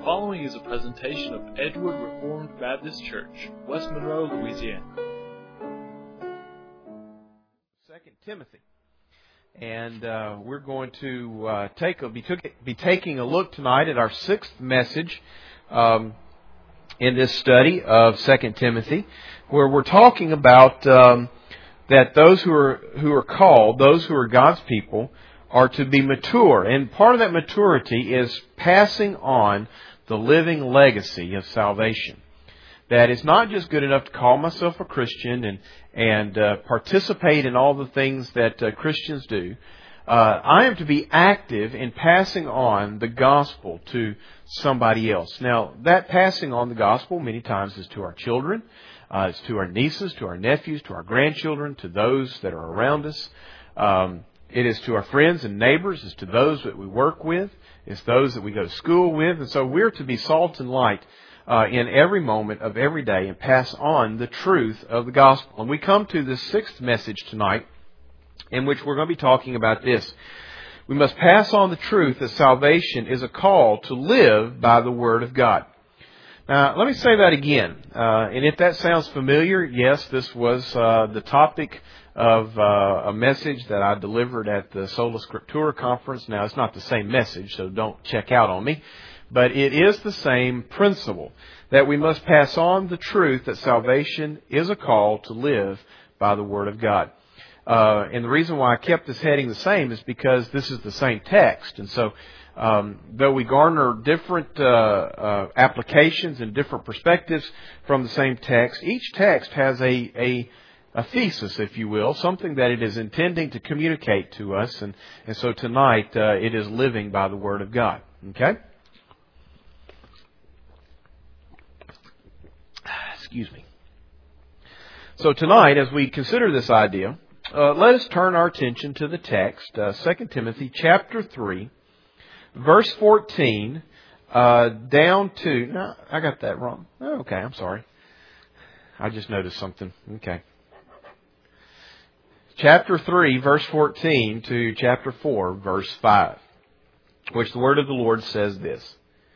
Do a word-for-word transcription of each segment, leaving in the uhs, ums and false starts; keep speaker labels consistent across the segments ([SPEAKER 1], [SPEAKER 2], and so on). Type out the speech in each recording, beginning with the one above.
[SPEAKER 1] following is a presentation of Edgewood Reformed Baptist Church, West Monroe, Louisiana.
[SPEAKER 2] Second Timothy. And uh, we're going to uh, take a, be, took, be taking a look tonight at our sixth message um, in this study of Second Timothy, where we're talking about um, that those who are who are called, those who are God's people, are to be mature. And part of that maturity is passing on the living legacy of salvation. That it's not just good enough to call myself a Christian and and uh, participate in all the things that uh, Christians do. Uh, I am to be active in passing on the gospel to somebody else. Now, that passing on the gospel many times is to our children, uh, it's to our nieces, to our nephews, to our grandchildren, to those that are around us. Um, it is to our friends and neighbors, it's to those that we work with, it's those that we go to school with. And so we're to be salt and light Uh, in every moment of every day and pass on the truth of the gospel. And we come to the sixth message tonight in which we're going to be talking about this. We must pass on the truth that salvation is a call to live by the Word of God. Now, let me say that again. Uh, and if that sounds familiar, yes, this was uh, the topic of uh, a message that I delivered at the Sola Scriptura conference. Now, it's not the same message, so don't check out on me. But it is the same principle, that we must pass on the truth that salvation is a call to live by the Word of God. Uh, and the reason why I kept this heading the same is because this is the same text. And so, um, though we garner different uh, uh, applications and different perspectives from the same text, each text has a, a, a thesis, if you will, something that it is intending to communicate to us. And, and so tonight, uh, it is living by the Word of God. Okay? Excuse me. So tonight, as we consider this idea, uh, let us turn our attention to the text, uh, Second Timothy chapter three, verse fourteen, uh, down to... No, I got that wrong. Oh, okay, I'm sorry. I just noticed something. Okay. Chapter three, verse fourteen to chapter four, verse five, which the word of the Lord says this.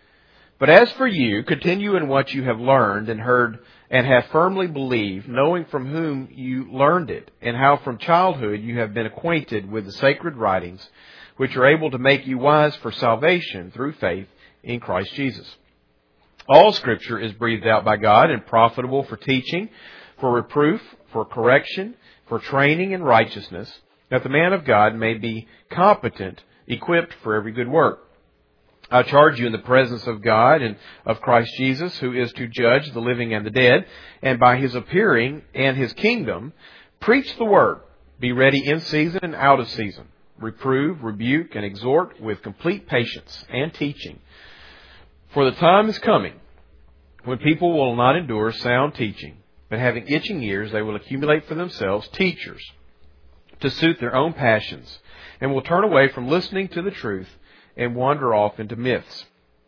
[SPEAKER 2] But as for you, continue in what you have learned and heard and have firmly believed, knowing from whom you learned it, and how from childhood you have been acquainted with the sacred writings, which are able to make you wise for salvation through faith in Christ Jesus. All Scripture is breathed out by God and profitable for teaching, for reproof, for correction, for training in righteousness, that the man of God may be competent, equipped for every good work. I charge you in the presence of God and of Christ Jesus, who is to judge the living and the dead, and by His appearing and His kingdom, preach the word. Be ready in season and out of season. Reprove, rebuke, and exhort with complete patience and teaching. For the time is coming when people will not endure sound teaching, but having itching ears, they will accumulate for themselves teachers to suit their own passions, and will turn away from listening to the truth and wander off into myths.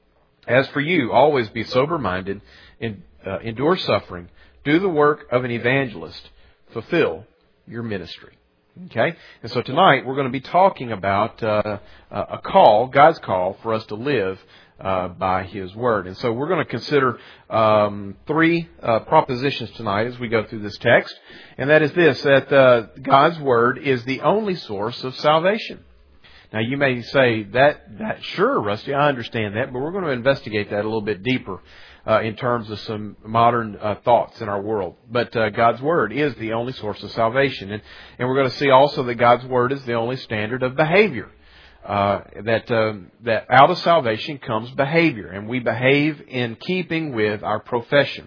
[SPEAKER 2] As for you, always be sober-minded, and, uh, endure suffering, do the work of an evangelist, fulfill your ministry. Okay? And so tonight we're going to be talking about uh, a call, God's call, for us to live uh, by His Word. And so we're going to consider um, three uh, propositions tonight as we go through this text. And that is this, that uh, God's Word is the only source of salvation. Now, you may say, that, that sure, Rusty, I understand that, but we're going to investigate that a little bit deeper uh, in terms of some modern uh, thoughts in our world. But uh, God's Word is the only source of salvation. And, and we're going to see also that God's Word is the only standard of behavior. Uh, that, uh, that out of salvation comes behavior, and we behave in keeping with our profession.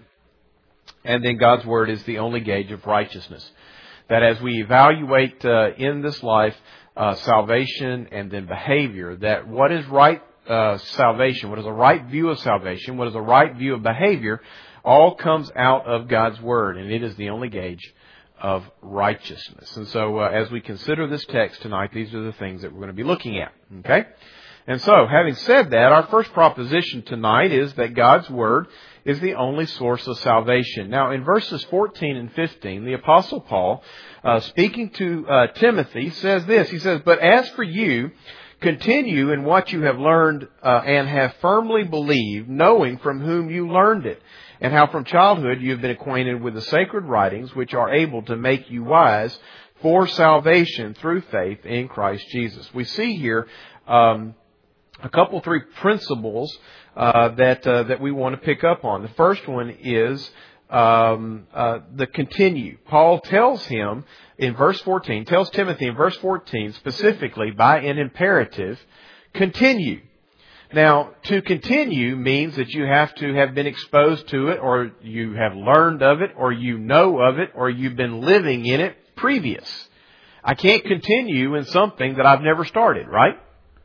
[SPEAKER 2] And then God's Word is the only gauge of righteousness. That as we evaluate uh, in this life, Uh, salvation and then behavior, that what is right uh, salvation, what is a right view of salvation, what is a right view of behavior, all comes out of God's Word, and it is the only gauge of righteousness. And so uh, as we consider this text tonight, these are the things that we're going to be looking at. Okay? And so, having said that, our first proposition tonight is that God's Word is the only source of salvation. Now, in verses fourteen and fifteen, the Apostle Paul, uh, speaking to uh, Timothy, says this. He says, "But as for you, Continue in what you have learned uh, and have firmly believed, knowing from whom you learned it, and how from childhood you have been acquainted with the sacred writings, which are able to make you wise for salvation through faith in Christ Jesus. We see here um, a couple, three principles uh, that uh, that we want to pick up on. The first one is um, uh, the continue. Paul tells him in verse fourteen, tells Timothy in verse fourteen specifically by an imperative, continue. Now, to continue means that you have to have been exposed to it, or you have learned of it, or you know of it, or you've been living in it previous. I can't continue in something that I've never started, right?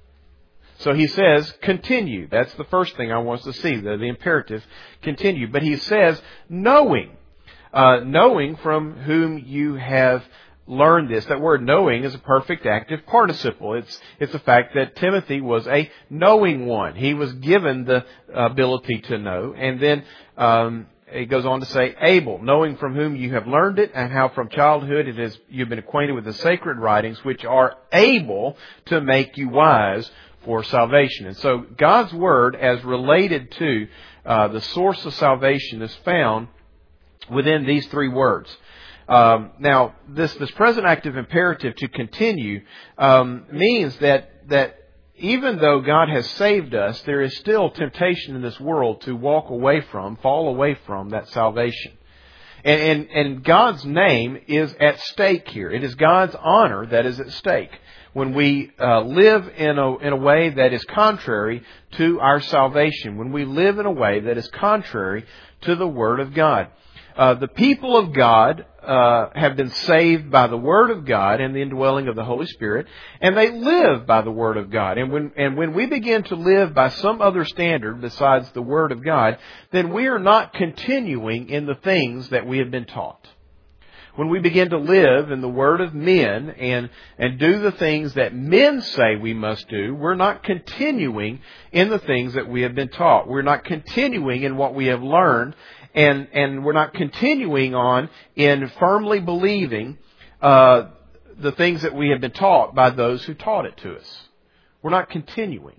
[SPEAKER 2] So he says, continue. That's the first thing I want us to see, the, the imperative, continue. But he says, knowing. Uh, knowing from whom you have learned this. That word knowing is a perfect active participle. It's, it's the fact that Timothy was a knowing one. He was given the ability to know. And then um, it goes on to say, able, knowing from whom you have learned it, and how from childhood it is you've been acquainted with the sacred writings, which are able to make you wise for salvation. And so God's Word, as related to uh, the source of salvation, is found within these three words. Um, now, this, this present active imperative to continue um, means that that even though God has saved us, there is still temptation in this world to walk away from, fall away from that salvation. And, and, and God's name is at stake here. It is God's honor that is at stake when we uh, live in a, in a way that is contrary to our salvation, when we live in a way that is contrary to the Word of God. Uh, the people of God uh, have been saved by the Word of God and the indwelling of the Holy Spirit, and they live by the Word of God. And when and when we begin to live by some other standard besides the Word of God, then we are not continuing in the things that we have been taught. When we begin to live in the word of men and, and do the things that men say we must do, we're not continuing in the things that we have been taught. We're not continuing in what we have learned, and, and we're not continuing on in firmly believing uh, the things that we have been taught by those who taught it to us. We're not continuing.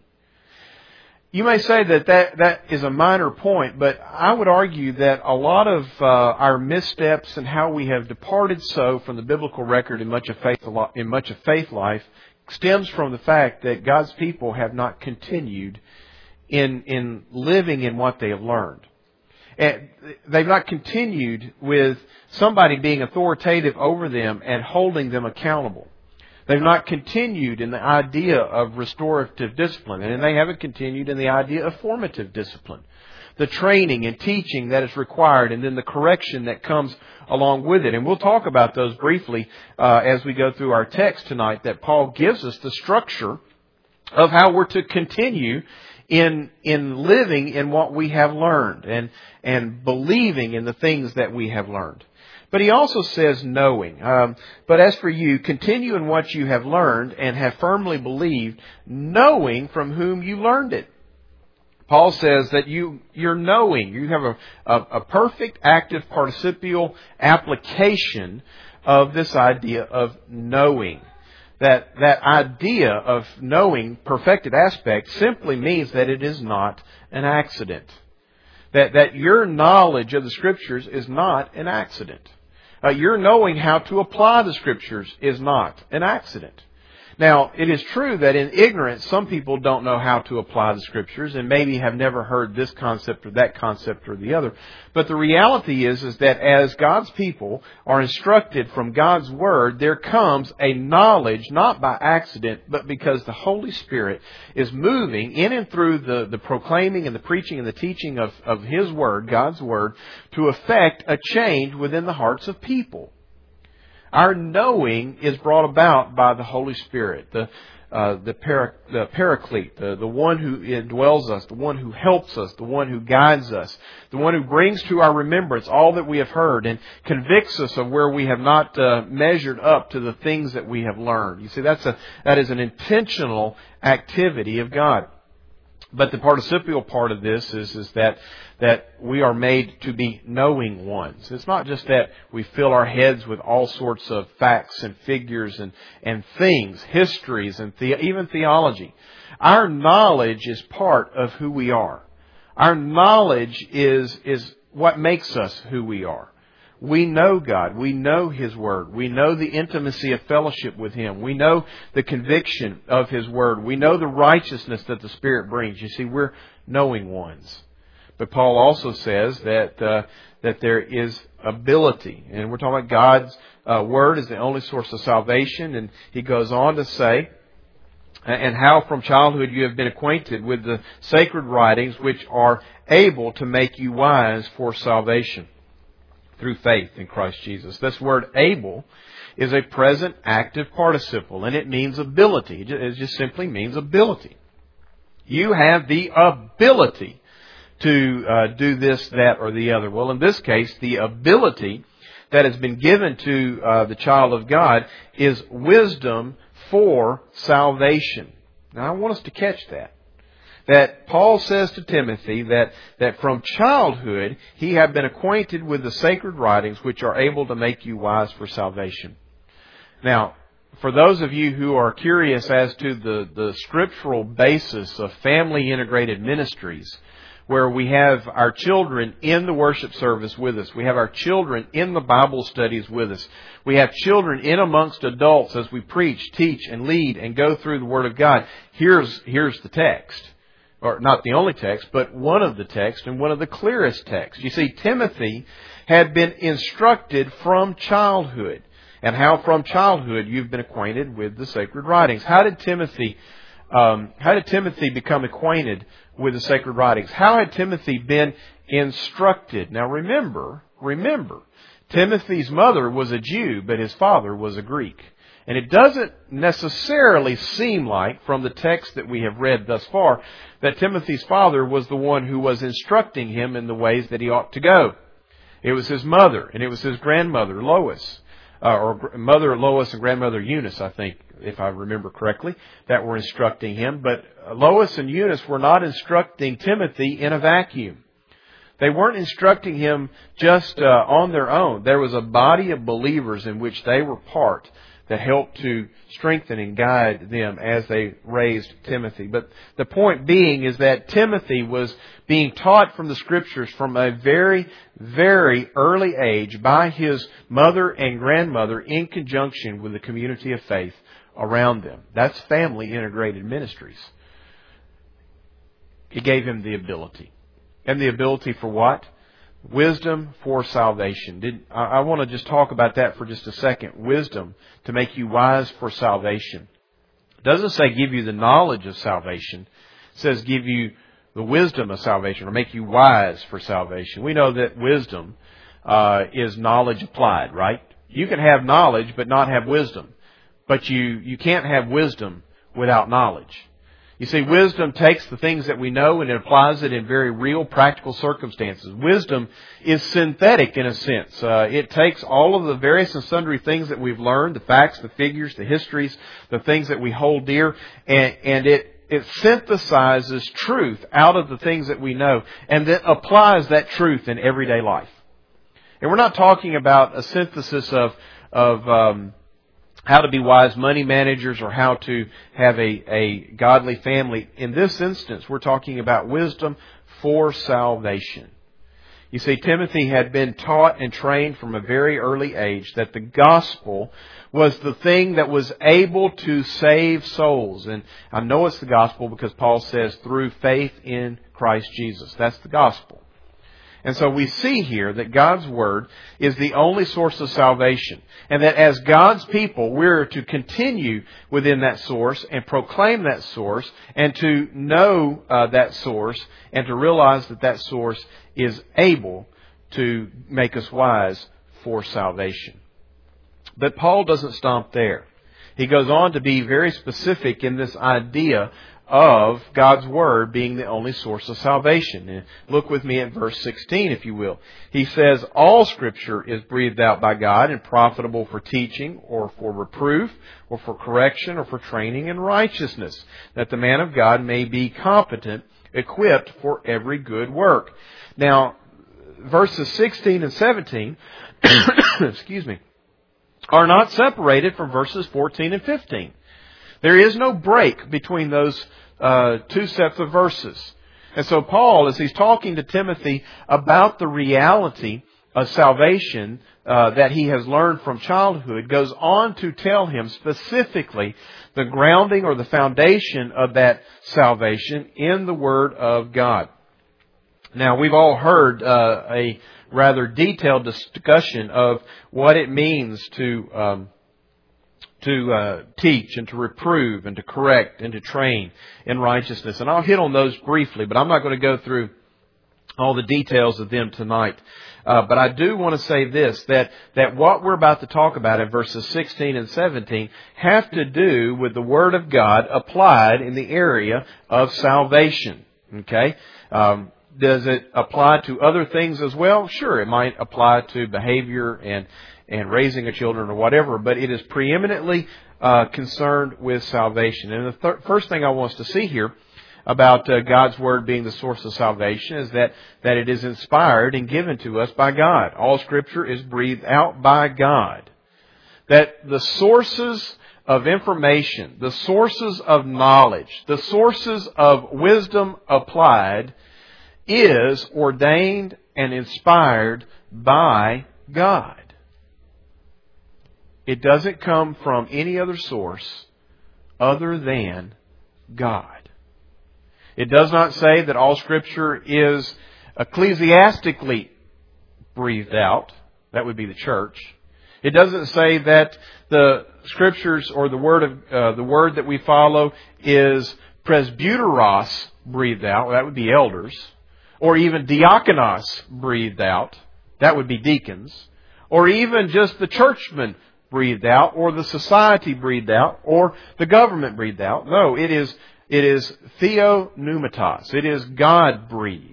[SPEAKER 2] You may say that, that that is a minor point, but I would argue that a lot of uh, our missteps and how we have departed so from the biblical record in much of faith in much of faith life stems from the fact that God's people have not continued in in living in what they have learned. And they've not continued with somebody being authoritative over them and holding them accountable. They've not continued in the idea of restorative discipline, and they haven't continued in the idea of formative discipline. The training and teaching that is required, and then the correction that comes along with it. And we'll talk about those briefly uh, as we go through our text tonight, that Paul gives us the structure of how we're to continue in in living in what we have learned and, and believing in the things that we have learned. But he also says knowing. Um, but as for you, continue in what you have learned and have firmly believed, knowing from whom you learned it. Paul says that you, you're knowing. You have a, a, a perfect active participial application of this idea of knowing. That, that idea of knowing, perfected aspect, simply means that it is not an accident. That, that your knowledge of the Scriptures is not an accident. Uh, your knowing how to apply the Scriptures is not an accident. Now, it is true that in ignorance, some people don't know how to apply the Scriptures and maybe have never heard this concept or that concept or the other. But the reality is, is that as God's people are instructed from God's Word, there comes a knowledge, not by accident, but because the Holy Spirit is moving in and through the, the proclaiming and the preaching and the teaching of, of His Word, God's Word, to effect a change within the hearts of people. Our knowing is brought about by the Holy Spirit, the uh, the, para, the Paraclete, the, the one who indwells us, the one who helps us, the one who guides us, the one who brings to our remembrance all that we have heard and convicts us of where we have not uh, measured up to the things that we have learned. You see, that's a that is an intentional activity of God. But the participial part of this is, is that, that we are made to be knowing ones. It's not just that we fill our heads with all sorts of facts and figures and, and things, histories and the, even theology. Our knowledge is part of who we are. Our knowledge is, is what makes us who we are. We know God. We know His Word. We know the intimacy of fellowship with Him. We know the conviction of His Word. We know the righteousness that the Spirit brings. You see, we're knowing ones. But Paul also says that uh, that there is ability. And we're talking about God's uh, Word is the only source of salvation. And he goes on to say, and how from childhood you have been acquainted with the sacred writings which are able to make you wise for salvation through faith in Christ Jesus. This word able is a present active participle, and it means ability. It just simply means ability. You have the ability to uh, do this, that, or the other. Well, in this case, the ability that has been given to uh, the child of God is wisdom for salvation. Now, I want us to catch that. That Paul says to Timothy that, that from childhood he had been acquainted with the sacred writings which are able to make you wise for salvation. Now, for those of you who are curious as to the, the scriptural basis of family integrated ministries, where we have our children in the worship service with us. We have our children in the Bible studies with us. We have children in amongst adults as we preach, teach, and lead and go through the Word of God. Here's, here's the text. Or not the only text, but one of the texts and one of the clearest texts. You see, Timothy had been instructed from childhood. And how from childhood you've been acquainted with the sacred writings. How did Timothy, um, how did Timothy become acquainted with the sacred writings? How had Timothy been instructed? Now remember, remember, Timothy's mother was a Jew, but his father was a Greek. And it doesn't necessarily seem like, from the text that we have read thus far, that Timothy's father was the one who was instructing him in the ways that he ought to go. It was his mother, and it was his grandmother, Lois, uh, or mother Lois and grandmother Eunice, I think, if I remember correctly, that were instructing him. But Lois and Eunice were not instructing Timothy in a vacuum. They weren't instructing him just uh, on their own. There was a body of believers in which they were part that helped to strengthen and guide them as they raised Timothy. But the point being is that Timothy was being taught from the Scriptures from a very, very early age by his mother and grandmother in conjunction with the community of faith around them. That's family integrated ministries. It gave him the ability. And the ability for what? Wisdom for salvation. Did, I, I want to just talk about that for just a second. Wisdom to make you wise for salvation. It doesn't say give you the knowledge of salvation. It says give you the wisdom of salvation or make you wise for salvation. We know that wisdom uh, is knowledge applied, right? You can have knowledge but not have wisdom. But you, you can't have wisdom without knowledge. You see, wisdom takes the things that we know and it applies it in very real, practical circumstances. Wisdom is synthetic in a sense. Uh, it takes all of the various and sundry things that we've learned, the facts, the figures, the histories, the things that we hold dear, and, and it, it synthesizes truth out of the things that we know and then applies that truth in everyday life. And we're not talking about a synthesis of, of, um, how to be wise money managers or how to have a, a godly family. In this instance, we're talking about wisdom for salvation. You see, Timothy had been taught and trained from a very early age that the gospel was the thing that was able to save souls. And I know it's the gospel because Paul says through faith in Christ Jesus. That's the gospel. And so we see here that God's Word is the only source of salvation. And that as God's people, we're to continue within that source and proclaim that source and to know uh, that source and to realize that that source is able to make us wise for salvation. But Paul doesn't stop there. He goes on to be very specific in this idea of God's Word being the only source of salvation. And look with me at verse sixteen, if you will. He says, all Scripture is breathed out by God and profitable for teaching or for reproof or for correction or for training in righteousness, that the man of God may be competent, equipped for every good work. Now, verses sixteen and seventeen, excuse me, are not separated from verses fourteen and fifteen. There is no break between those uh, two sets of verses. And so Paul, as he's talking to Timothy about the reality of salvation uh, that he has learned from childhood, goes on to tell him specifically the grounding or the foundation of that salvation in the Word of God. Now, we've all heard uh, a rather detailed discussion of what it means to um, to uh, teach and to reprove and to correct and to train in righteousness. And I'll hit on those briefly, but I'm not going to go through all the details of them tonight. Uh, but I do want to say this, that, that what we're about to talk about in verses sixteen and seventeen have to do with the Word of God applied in the area of salvation. Okay? Um, does it apply to other things as well? Sure, it might apply to behavior and and raising of children or whatever, but it is preeminently uh, concerned with salvation. And the th- first thing I want us to see here about uh, God's Word being the source of salvation is that, that it is inspired and given to us by God. All Scripture is breathed out by God. That the sources of information, the sources of knowledge, the sources of wisdom applied is ordained and inspired by God. It doesn't come from any other source other than God. It does not say that all Scripture is ecclesiastically breathed out. That would be the church. It doesn't say that the Scriptures or the word of uh, the word that we follow is presbyteros breathed out. That would be elders. Or even diakonos breathed out. That would be deacons. Or even just the churchmen breathed out, or the society breathed out, or the government breathed out. No, it is it is theopneumatos. It is God breathed.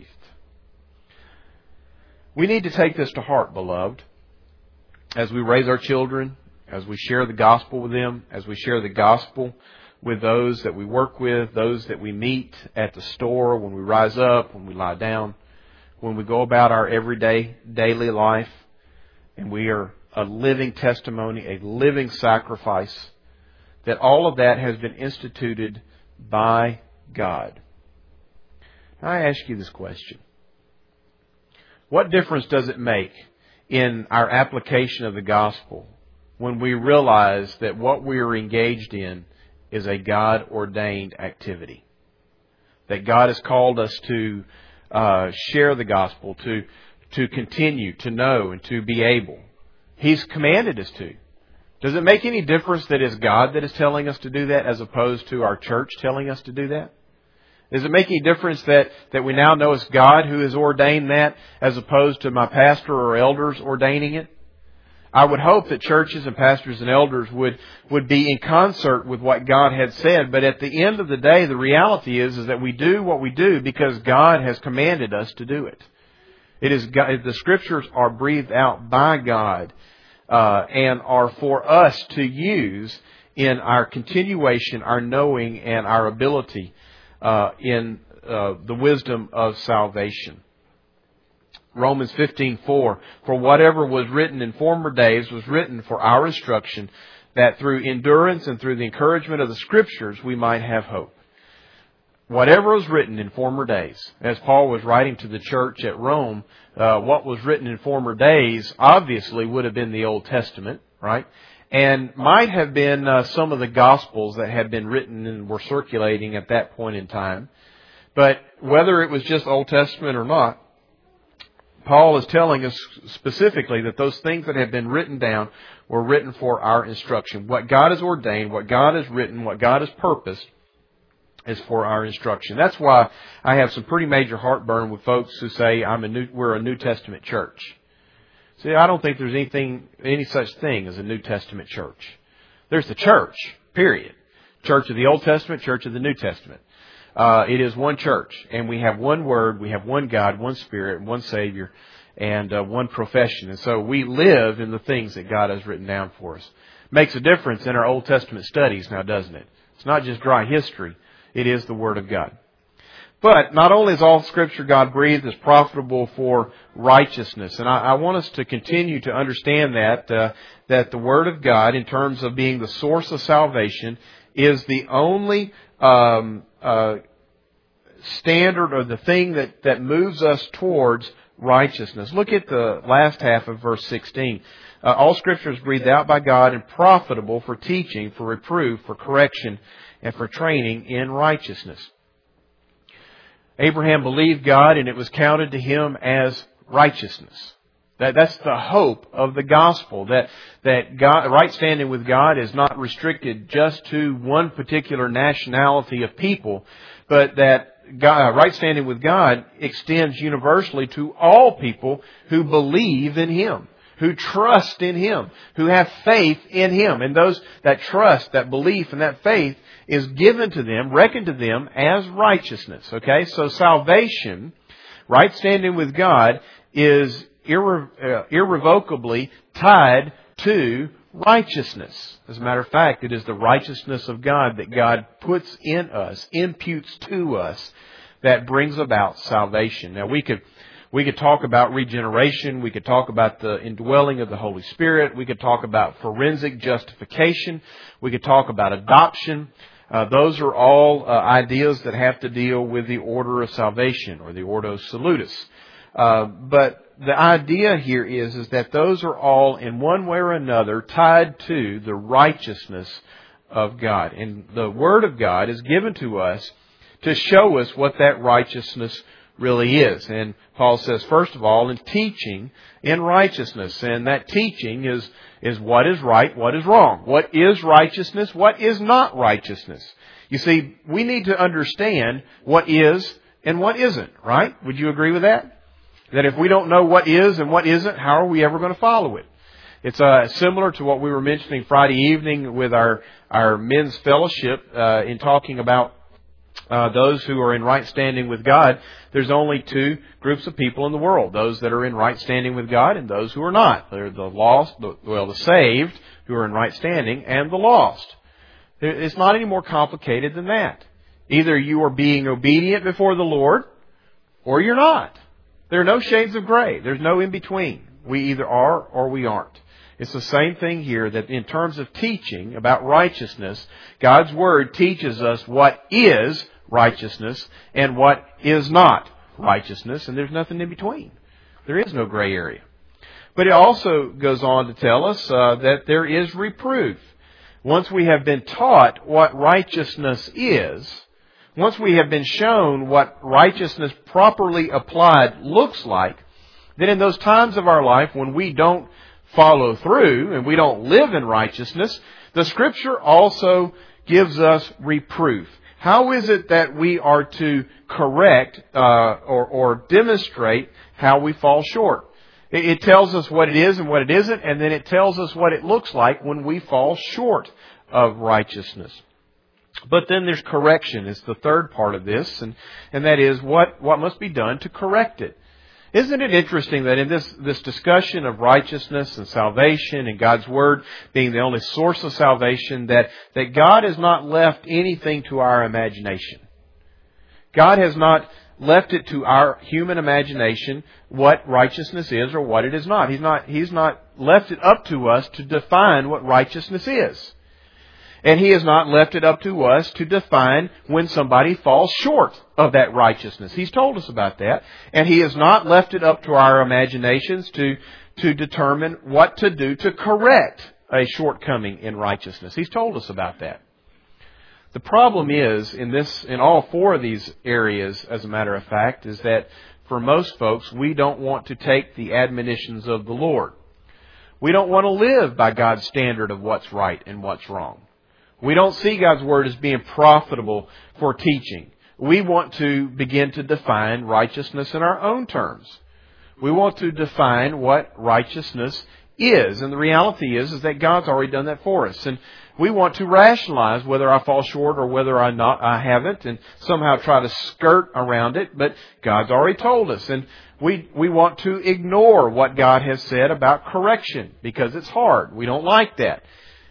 [SPEAKER 2] We need to take this to heart, beloved, as we raise our children, as we share the gospel with them, as we share the gospel with those that we work with, those that we meet at the store, when we rise up, when we lie down, when we go about our everyday, daily life, and we are a living testimony, a living sacrifice, that all of that has been instituted by God. Now I ask you this question. What difference does it make in our application of the gospel when we realize that what we are engaged in is a God-ordained activity? That God has called us to uh, share the gospel, to, to continue, to know, and to be able. He's commanded us to. Does it make any difference that it's God that is telling us to do that as opposed to our church telling us to do that? Does it make any difference that, that we now know it's God who has ordained that as opposed to my pastor or elders ordaining it? I would hope that churches and pastors and elders would, would be in concert with what God had said. But at the end of the day, the reality is, is that we do what we do because God has commanded us to do it. It is God, the Scriptures are breathed out by God uh, and are for us to use in our continuation, our knowing, and our ability uh, in uh, the wisdom of salvation. Romans fifteen four, for whatever was written in former days was written for our instruction, that through endurance and through the encouragement of the Scriptures we might have hope. Whatever was written in former days, as Paul was writing to the church at Rome, uh, what was written in former days obviously would have been the Old Testament, right? And might have been uh, some of the Gospels that had been written and were circulating at that point in time. But whether it was just Old Testament or not, Paul is telling us specifically that those things that have been written down were written for our instruction. What God has ordained, what God has written, what God has purposed is for our instruction. That's why I have some pretty major heartburn with folks who say I'm a new, we're a New Testament church. See, I don't think there's anything, any such thing as a New Testament church. There's the church, period. Church of the Old Testament, church of the New Testament. Uh, it is one church, and we have one Word, we have one God, one Spirit, one Savior, and uh, one profession. And so we live in the things that God has written down for us. Makes a difference in our Old Testament studies now, doesn't it? It's not just dry history. It is the Word of God. But not only is all Scripture God-breathed, it's profitable for righteousness. And I, I want us to continue to understand that, uh, that the Word of God, in terms of being the source of salvation, is the only um, uh, standard or the thing that, that moves us towards righteousness. Look at the last half of verse sixteen. Uh, all Scripture is breathed out by God and profitable for teaching, for reproof, for correction, and for training in righteousness. Abraham believed God, and it was counted to him as righteousness. That, that's the hope of the gospel, that, that God, right standing with God is not restricted just to one particular nationality of people, but that God, right standing with God extends universally to all people who believe in Him, who trust in Him, who have faith in Him. And those, that trust, that belief, and that faith is given to them, reckoned to them as righteousness. Okay? So salvation, right standing with God, is irre- uh, irrevocably tied to righteousness. As a matter of fact, it is the righteousness of God that God puts in us, imputes to us, that brings about salvation. Now we could we could talk about regeneration, we could talk about the indwelling of the Holy Spirit, we could talk about forensic justification, we could talk about adoption. Uh, those are all uh, ideas that have to deal with the order of salvation, or the ordo salutis. Uh, but the idea here is, is that those are all in one way or another tied to the righteousness of God. And the Word of God is given to us to show us what that righteousness really is. And Paul says, first of all, in teaching in righteousness. And that teaching is, is what is right, what is wrong. What is righteousness, what is not righteousness. You see, we need to understand what is and what isn't, right? Would you agree with that? That if we don't know what is and what isn't, how are we ever going to follow it? It's uh, similar to what we were mentioning Friday evening with our, our men's fellowship uh, in talking about uh, those who are in right standing with God. There's only two groups of people in the world, those that are in right standing with God and those who are not. They're the lost, the, well, the saved who are in right standing, and the lost. It's not any more complicated than that. Either you are being obedient before the Lord or you're not. There are no shades of gray. There's no in between. We either are or we aren't. It's the same thing here, that in terms of teaching about righteousness, God's Word teaches us what is righteousness and what is not righteousness, and there's nothing in between. There is no gray area. But it also goes on to tell us uh, that there is reproof. Once we have been taught what righteousness is, once we have been shown what righteousness properly applied looks like, then in those times of our life when we don't follow through and we don't live in righteousness, the Scripture also gives us reproof. How is it that we are to correct uh, or, or demonstrate how we fall short? It, it tells us what it is and what it isn't, and then it tells us what it looks like when we fall short of righteousness. But then there's correction. It's the third part of this, and, and that is what, what must be done to correct it. Isn't it interesting that in this, this discussion of righteousness and salvation and God's Word being the only source of salvation, that, that God has not left anything to our imagination. God has not left it to our human imagination what righteousness is or what it is not. He's not, He's not left it up to us to define what righteousness is. And He has not left it up to us to define when somebody falls short of that righteousness. He's told us about that. And He has not left it up to our imaginations to, to determine what to do to correct a shortcoming in righteousness. He's told us about that. The problem is, in this, in all four of these areas, as a matter of fact, is that for most folks, we don't want to take the admonitions of the Lord. We don't want to live by God's standard of what's right and what's wrong. We don't see God's Word as being profitable for teaching. We want to begin to define righteousness in our own terms. We want to define what righteousness is. And the reality is, is that God's already done that for us. And we want to rationalize whether I fall short or whether I not I haven't, and somehow try to skirt around it. But God's already told us. And we, we want to ignore what God has said about correction because it's hard. We don't like that.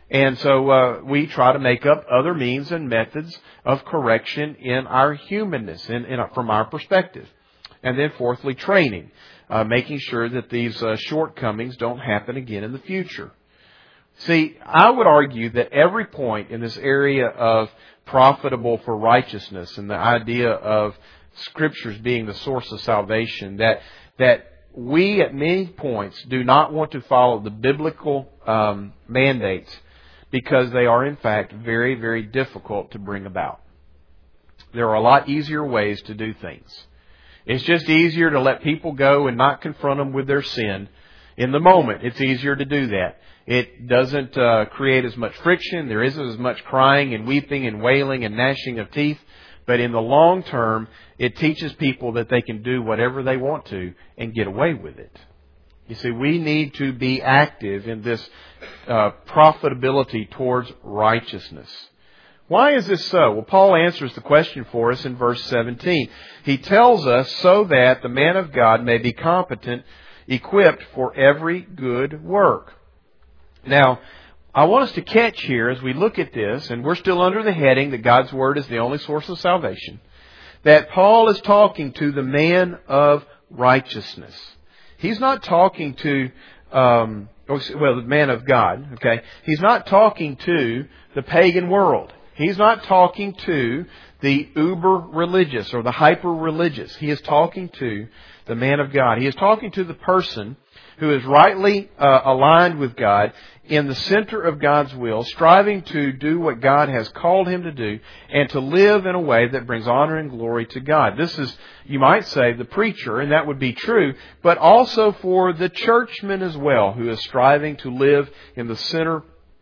[SPEAKER 2] And so uh, we try to make up other means and methods of correction in our humanness, in, in, from our perspective. And then fourthly, training, uh, making sure that these uh, shortcomings don't happen again in the future. See, I would argue that every point in this area of profitable for righteousness and the idea of Scriptures being the source of salvation, that that we at many points do not want to follow the biblical um, mandates because they are in fact very, very difficult to bring about. There are a lot easier ways to do things. It's just easier to let people go and not confront them with their sin. In the moment, it's easier to do that. It doesn't uh, create as much friction. There isn't as much crying and weeping and wailing and gnashing of teeth. But in the long term, it teaches people that they can do whatever they want to and get away with it. You see, we need to be active in this uh, profitability towards righteousness. Why is this so? Well, Paul answers the question for us in verse seventeen. He tells us, so that the man of God may be competent, equipped for every good work. Now, I want us to catch here as we look at this, and we're still under the heading that God's Word is the only source of salvation, that Paul is talking to the man of righteousness. He's not talking to, um, well, the man of God, okay? He's not talking to the pagan world. He's not talking to the uber-religious or the hyper-religious. He is talking to the man of God. He is talking to the person who is rightly uh, aligned with God, in the center of God's will, striving to do what God has called him to do, and to live in a way that brings honor and glory to God. This is, you might say, the preacher, and that would be true, but also for the churchman as well, who is striving to live in the center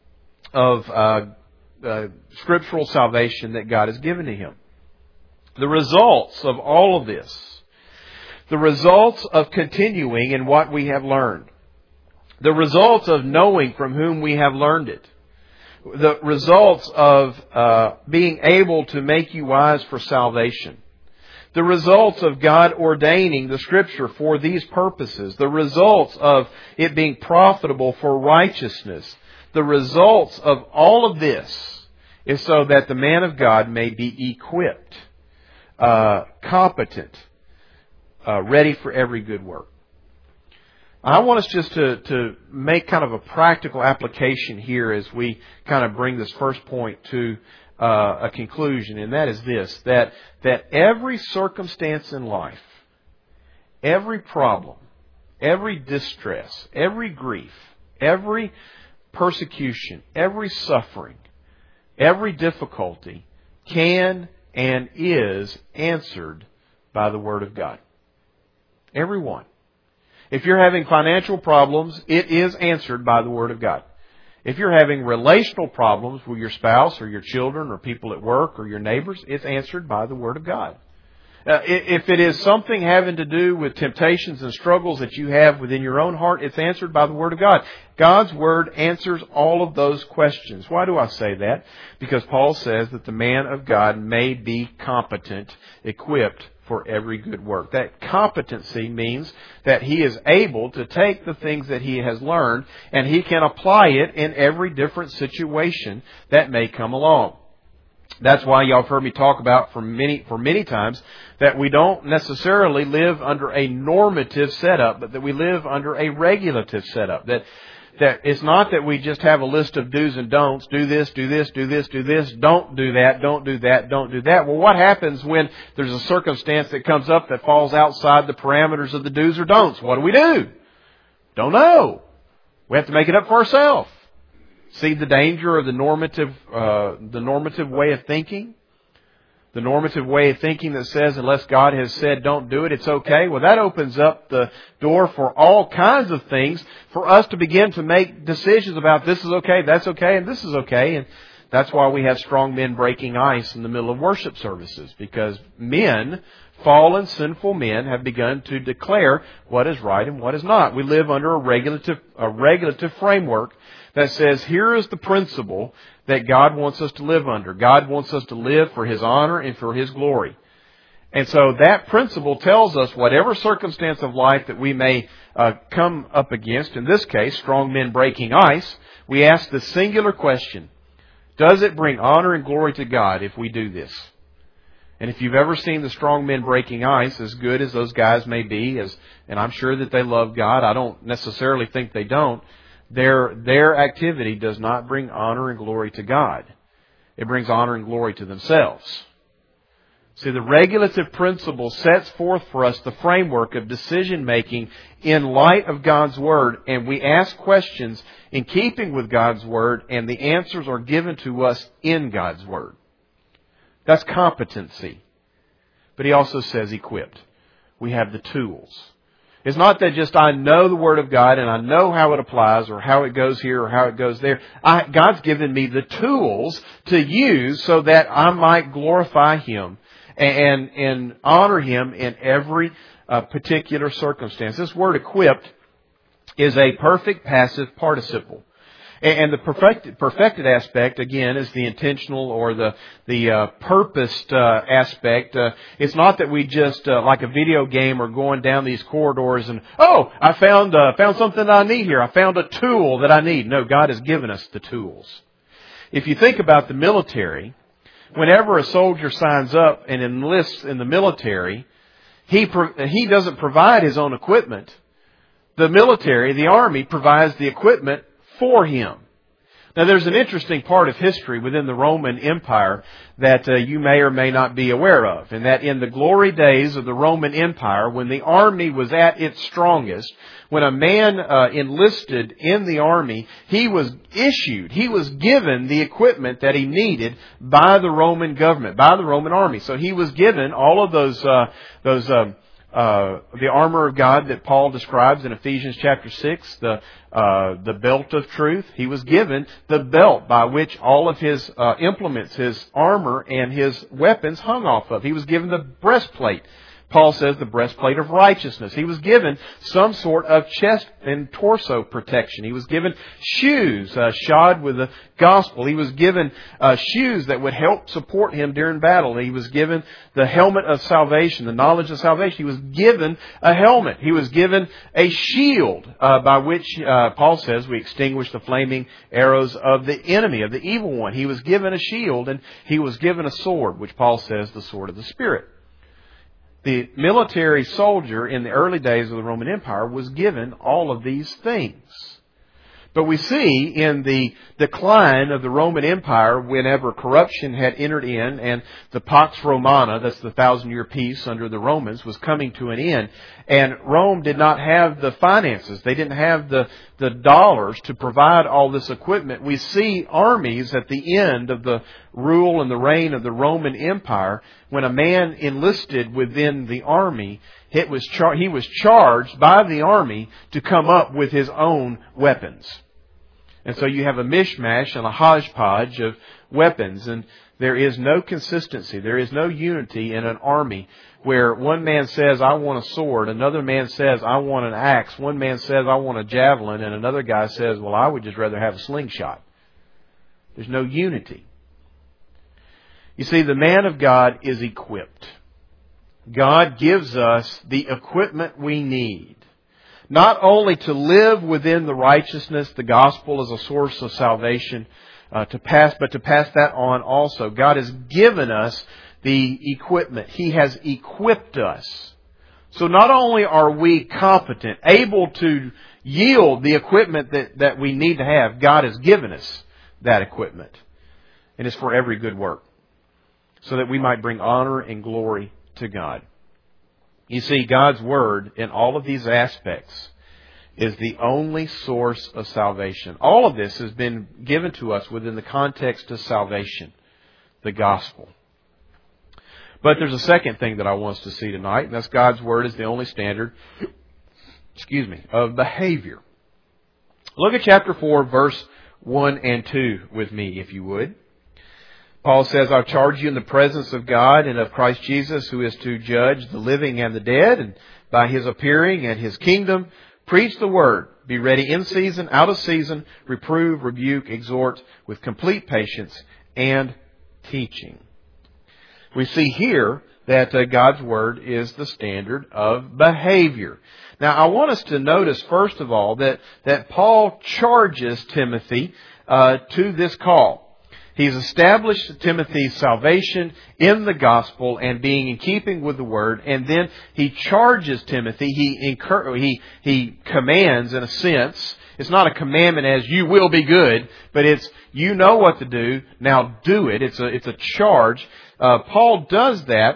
[SPEAKER 2] of uh, uh, scriptural salvation that God has given to him. The results of all of this, the results of continuing in what we have learned, the results of knowing from whom we have learned it, the results of uh, being able to make you wise for salvation, the results of God ordaining the Scripture for these purposes, the results of it being profitable for righteousness, the results of all of this is so that the man of God may be equipped, uh, competent, uh, ready for every good work. I want us just to, to make kind of a practical application here as we kind of bring this first point to uh, a conclusion, and that is this, that, that every circumstance in life, every problem, every distress, every grief, every persecution, every suffering, every difficulty can and is answered by the Word of God. Every one. If you're having financial problems, it is answered by the Word of God. If you're having relational problems with your spouse or your children or people at work or your neighbors, it's answered by the Word of God. Uh, if it is something having to do with temptations and struggles that you have within your own heart, it's answered by the Word of God. God's Word answers all of those questions. Why do I say that? Because Paul says that the man of God may be competent, equipped for every good work. That competency means that he is able to take the things that he has learned and he can apply it in every different situation that may come along. That's why y'all have heard me talk about for many, for many times that we don't necessarily live under a normative setup, but that we live under a regulative setup. That That it's not that we just have a list of do's and don'ts. Do this, do this, do this, do this. Don't do that, don't do that, don't do that. Well, what happens when there's a circumstance that comes up that falls outside the parameters of the do's or don'ts? What do we do? Don't know. We have to make it up for ourselves. See the danger of the normative, uh, the normative way of thinking? The normative way of thinking that says unless God has said don't do it, it's okay. Well, that opens up the door for all kinds of things for us to begin to make decisions about this is okay, that's okay, and this is okay. And that's why we have strong men breaking ice in the middle of worship services, because men, fallen, sinful men, have begun to declare what is right and what is not. We live under a regulative, a regulative framework that says here is the principle that God wants us to live under. God wants us to live for His honor and for His glory. And so that principle tells us whatever circumstance of life that we may uh, come up against, in this case, strong men breaking ice, we ask the singular question, does it bring honor and glory to God if we do this? And if you've ever seen the strong men breaking ice, as good as those guys may be, as and I'm sure that they love God, I don't necessarily think they don't, their, their activity does not bring honor and glory to God. It brings honor and glory to themselves. See, the regulative principle sets forth for us the framework of decision-making in light of God's Word, and we ask questions in keeping with God's Word, and the answers are given to us in God's Word. That's competency. But He also says equipped. We have the tools. It's not that just I know the Word of God and I know how it applies or how it goes here or how it goes there. I, God's given me the tools to use so that I might glorify Him and, and honor Him in every uh, particular circumstance. This word equipped is a perfect passive participle. And the perfected, perfected aspect, again, is the intentional or the the uh, purposed uh, aspect. Uh, it's not that we just, uh, like a video game, are going down these corridors and, oh, I found uh, found something that I need here. I found a tool that I need. No, God has given us the tools. If you think about the military, whenever a soldier signs up and enlists in the military, he pro- he doesn't provide his own equipment. The military, the Army, provides the equipment for him. Now, there's an interesting part of history within the Roman Empire that uh, you may or may not be aware of, and that in the glory days of the Roman Empire, when the army was at its strongest, when a man uh, enlisted in the army, he was issued, he was given the equipment that he needed by the Roman government, by the Roman army. So he was given all of those uh, those. Uh, Uh, the armor of God that Paul describes in Ephesians chapter six, the uh, the belt of truth. He was given the belt by which all of his uh, implements, his armor and his weapons hung off of. He was given the breastplate. Paul says the breastplate of righteousness. He was given some sort of chest and torso protection. He was given shoes uh, shod with the gospel. He was given uh, shoes that would help support him during battle. He was given the helmet of salvation, the knowledge of salvation. He was given a helmet. He was given a shield uh, by which, uh, Paul says, we extinguish the flaming arrows of the enemy, of the evil one. He was given a shield, and he was given a sword, which Paul says the sword of the Spirit. The military soldier in the early days of the Roman Empire was given all of these things. But we see in the decline of the Roman Empire, whenever corruption had entered in and the Pax Romana, that's the thousand-year peace under the Romans, was coming to an end, and Rome did not have the finances, they didn't have the, the dollars to provide all this equipment. We see armies at the end of the rule and the reign of the Roman Empire, when a man enlisted within the army, it was char- he was charged by the army to come up with his own weapons. And so you have a mishmash and a hodgepodge of weapons, and there is no consistency. There is no unity in an army where one man says, I want a sword, another man says, I want an axe, one man says, I want a javelin, and another guy says, well, I would just rather have a slingshot. There's no unity. You see, the man of God is equipped. God gives us the equipment we need. Not only to live within the righteousness, the gospel as a source of salvation, uh, to pass, but to pass that on also. God has given us the equipment. He has equipped us. So not only are we competent, able to yield the equipment that, that we need to have, God has given us that equipment. And it's for every good work, so that we might bring honor and glory to God. You see, God's Word in all of these aspects is the only source of salvation. All of this has been given to us within the context of salvation, the gospel. But there's a second thing that I want us to see tonight, and that's God's Word is the only standard, excuse me, of behavior. Look at chapter four, verse one and two with me, if you would. Paul says, I charge you in the presence of God and of Christ Jesus, who is to judge the living and the dead, and by His appearing and His kingdom, preach the word. Be ready in season, out of season, reprove, rebuke, exhort with complete patience and teaching. We see here that uh, God's Word is the standard of behavior. Now, I want us to notice, first of all, that, that Paul charges Timothy uh, to this call. He's established Timothy's salvation in the gospel and being in keeping with the Word, and then he charges Timothy, he incur, he he commands, in a sense. It's not a commandment as you will be good, but it's you know what to do, now do it. It's a it's a charge. Uh, Paul does that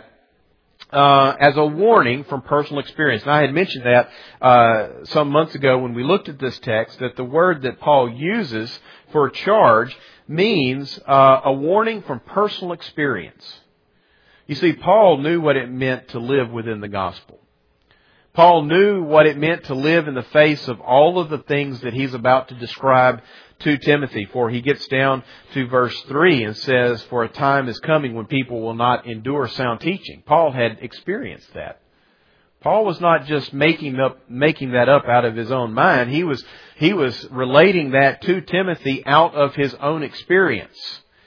[SPEAKER 2] Uh, as a warning from personal experience. And I had mentioned that uh, some months ago when we looked at this text, that the word that Paul uses for charge means uh, a warning from personal experience. You see, Paul knew what it meant to live within the gospel. Paul knew what it meant to live in the face of all of the things that he's about to describe to Timothy. For he gets down to verse three and says, "For a time is coming when people will not endure sound teaching." Paul had experienced that. Paul was not just making up, making that up out of his own mind. He was, he was relating that to Timothy out of his own experience.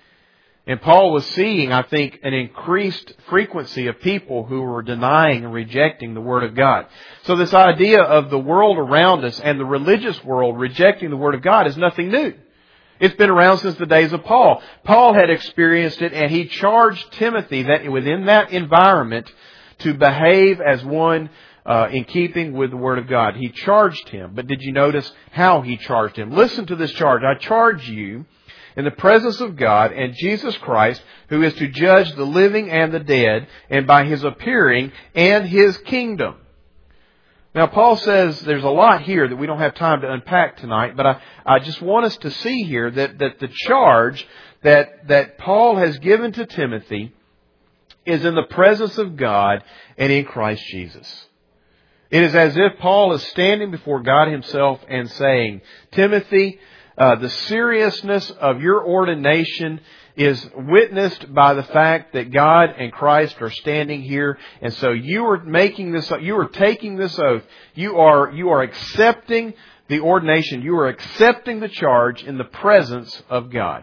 [SPEAKER 2] And Paul was seeing, I think, an increased frequency of people who were denying and rejecting the Word of God. So this idea of the world around us and the religious world rejecting the Word of God is nothing new. It's been around since the days of Paul. Paul had experienced it, and he charged Timothy that within that environment to behave as one uh, in keeping with the Word of God. He charged him. But did you notice how he charged him? Listen to this charge. "I charge you in the presence of God and Jesus Christ, who is to judge the living and the dead, and by His appearing and His kingdom." Now, Paul says there's a lot here that we don't have time to unpack tonight, but I, I just want us to see here that, that the charge that, that Paul has given to Timothy is in the presence of God and in Christ Jesus. It is as if Paul is standing before God Himself and saying, "Timothy, Uh, the seriousness of your ordination is witnessed by the fact that God and Christ are standing here, and so you are making this, you are taking this oath. You are you are accepting the ordination. You are accepting the charge in the presence of God."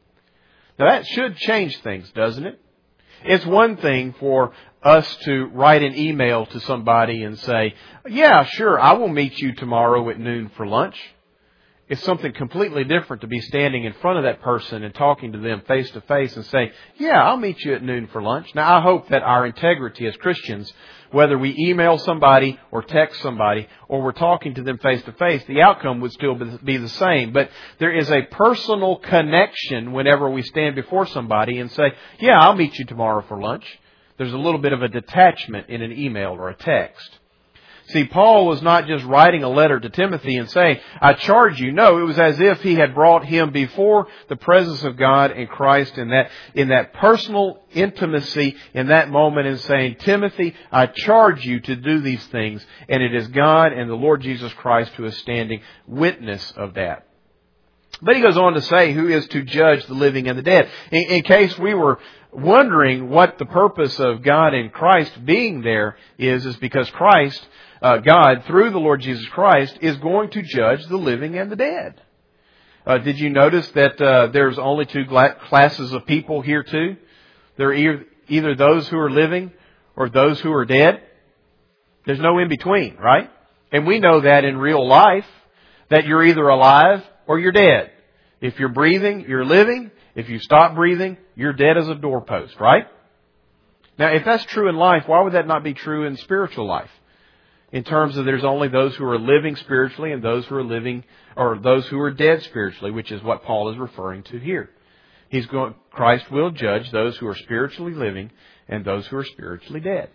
[SPEAKER 2] Now that should change things, doesn't it? It's one thing for us to write an email to somebody and say, "Yeah, sure, I will meet you tomorrow at noon for lunch." It's something completely different to be standing in front of that person and talking to them face to face and saying, "Yeah, I'll meet you at noon for lunch." Now, I hope that our integrity as Christians, whether we email somebody or text somebody or we're talking to them face to face, the outcome would still be the same. But there is a personal connection whenever we stand before somebody and say, "Yeah, I'll meet you tomorrow for lunch." There's a little bit of a detachment in an email or a text. See, Paul was not just writing a letter to Timothy and saying, "I charge you." No, it was as if he had brought him before the presence of God and Christ in that, in that personal intimacy in that moment and saying, "Timothy, I charge you to do these things." And it is God and the Lord Jesus Christ who is standing witness of that. But he goes on to say, who is to judge the living and the dead. In, in case we were wondering what the purpose of God and Christ being there is, is because Christ, uh, God, through the Lord Jesus Christ, is going to judge the living and the dead. Uh, did you notice that uh, there's only two gla- classes of people here too? There are either, either those who are living or those who are dead. There's no in between, right? And we know that in real life, that you're either alive or you're dead. If you're breathing, you're living. If you stop breathing, you're dead as a doorpost, right? Now, if that's true in life, why would that not be true in spiritual life? In terms of there's only those who are living spiritually and those who are living, or those who are dead spiritually, which is what Paul is referring to here. He's going, Christ will judge those who are spiritually living and those who are spiritually dead.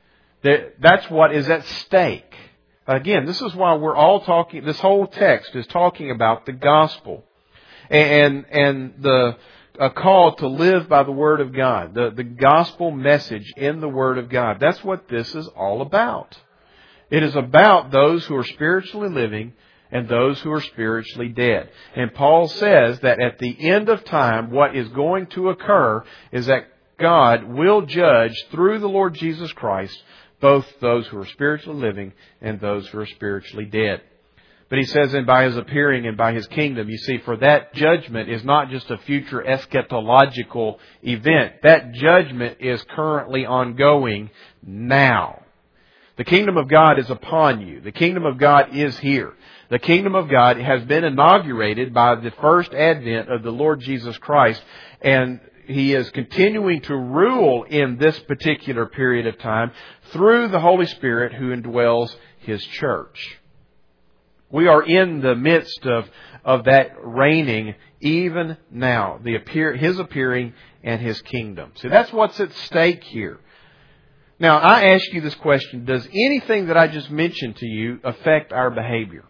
[SPEAKER 2] That's what is at stake. Again, this is why we're all talking, this whole text is talking about the gospel and, and the a call to live by the Word of God, the, the gospel message in the Word of God. That's what this is all about. It is about those who are spiritually living and those who are spiritually dead. And Paul says that at the end of time, what is going to occur is that God will judge through the Lord Jesus Christ both those who are spiritually living and those who are spiritually dead. But he says, and by His appearing and by His kingdom. You see, for that judgment is not just a future eschatological event. That judgment is currently ongoing now. The kingdom of God is upon you. The kingdom of God is here. The kingdom of God has been inaugurated by the first advent of the Lord Jesus Christ. And He is continuing to rule in this particular period of time through the Holy Spirit who indwells His church. We are in the midst of, of that reigning even now. The appear, His appearing and His kingdom. So that's what's at stake here. Now, I ask you this question. Does anything that I just mentioned to you affect our behavior?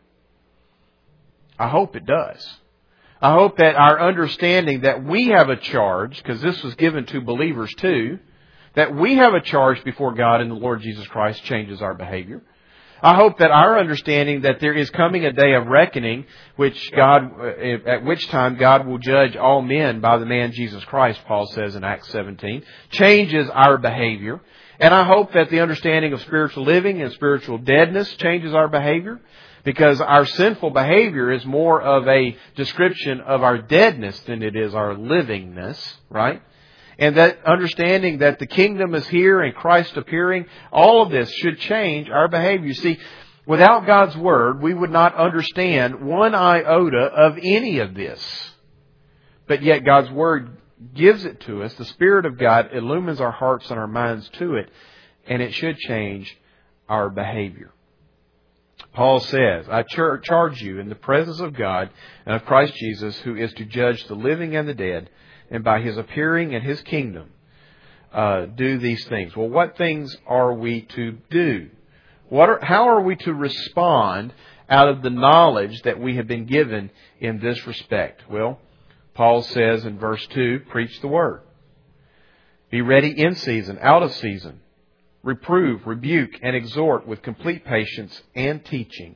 [SPEAKER 2] I hope it does. I hope that our understanding that we have a charge, because this was given to believers too, that we have a charge before God and the Lord Jesus Christ changes our behavior. I hope that our understanding that there is coming a day of reckoning, which God, at which time God will judge all men by the man Jesus Christ, Paul says in Acts seventeen, changes our behavior. And I hope that the understanding of spiritual living and spiritual deadness changes our behavior, because our sinful behavior is more of a description of our deadness than it is our livingness, right? And that understanding that the kingdom is here and Christ appearing, all of this should change our behavior. You see, without God's Word, we would not understand one iota of any of this. But yet God's Word gives it to us. The Spirit of God illumines our hearts and our minds to it, and it should change our behavior. Paul says, I charge you in the presence of God and of Christ Jesus, who is to judge the living and the dead, and by His appearing and His kingdom, uh, do these things. Well, what things are we to do? What are, how are we to respond out of the knowledge that we have been given in this respect? Well, Paul says in verse two, preach the word. Be ready in season, out of season. Reprove, rebuke, and exhort with complete patience and teaching.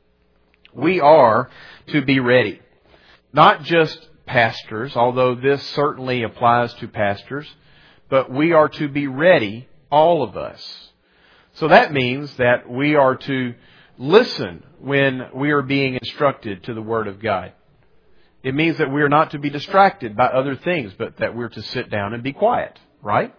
[SPEAKER 2] We are to be ready. Not just pastors, although this certainly applies to pastors, but we are to be ready, all of us. So that means that we are to listen when we are being instructed to the Word of God. It means that we are not to be distracted by other things, but that we're to sit down and be quiet, right?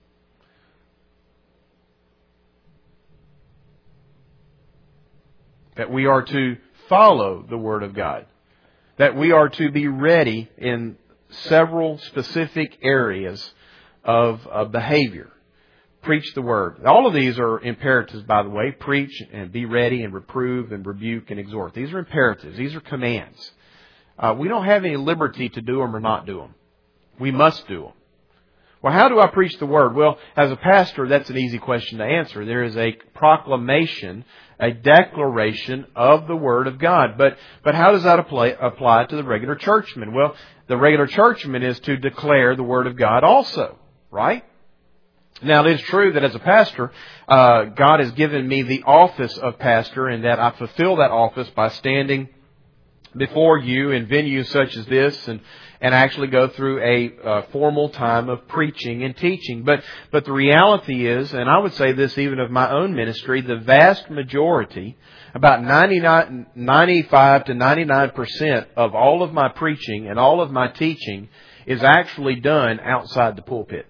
[SPEAKER 2] That we are to follow the Word of God. That we are to be ready in several specific areas of, of behavior. Preach the Word. All of these are imperatives, by the way. Preach and be ready and reprove and rebuke and exhort. These are imperatives. These are commands. Uh, we don't have any liberty to do them or not do them. We must do them. Well, how do I preach the Word? Well, as a pastor, that's an easy question to answer. There is a proclamation, a declaration of the Word of God. But but how does that apply, apply to the regular churchman? Well, the regular churchman is to declare the Word of God also, right? Now, it is true that as a pastor, uh, God has given me the office of pastor, and that I fulfill that office by standing before you in venues such as this and and actually go through a uh, formal time of preaching and teaching. But but the reality is, and I would say this even of my own ministry, the vast majority, about ninety-nine, ninety-five to ninety-nine percent of all of my preaching and all of my teaching is actually done outside the pulpit.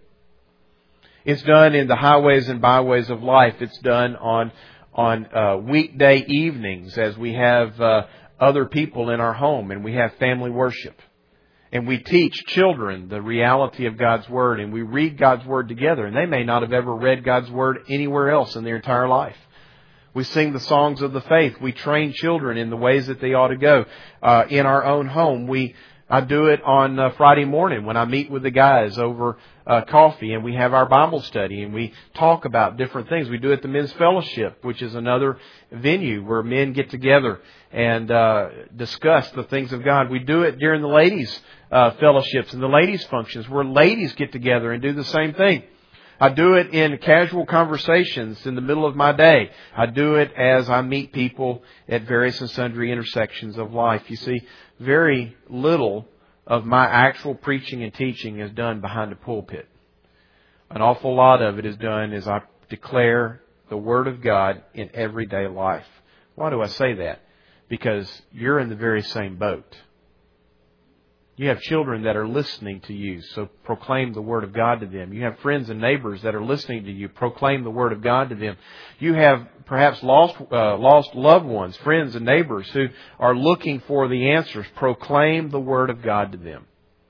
[SPEAKER 2] It's done in the highways and byways of life. It's done on on uh, weekday evenings as we have uh, other people in our home and we have family worship. And we teach children the reality of God's Word, and we read God's Word together, and they may not have ever read God's Word anywhere else in their entire life. We sing the songs of the faith. We train children in the ways that they ought to go. Uh, in our own home, we I do it on uh, Friday morning when I meet with the guys over uh, coffee, and we have our Bible study, and we talk about different things. We do it at the Men's Fellowship, which is another venue where men get together and uh, discuss the things of God. We do it during the ladies' uh, fellowships and the ladies' functions where ladies get together and do the same thing. I do it in casual conversations in the middle of my day. I do it as I meet people at various and sundry intersections of life. You see, very little of my actual preaching and teaching is done behind the pulpit. An awful lot of it is done as I declare the Word of God in everyday life. Why do I say that? because you're in the very same boat. You have children that are listening to you, so proclaim the Word of God to them. You have friends and neighbors that are listening to you, proclaim the Word of God to them. You have perhaps lost uh, lost loved ones, friends and neighbors who are looking for the answers. Proclaim the Word of God to them.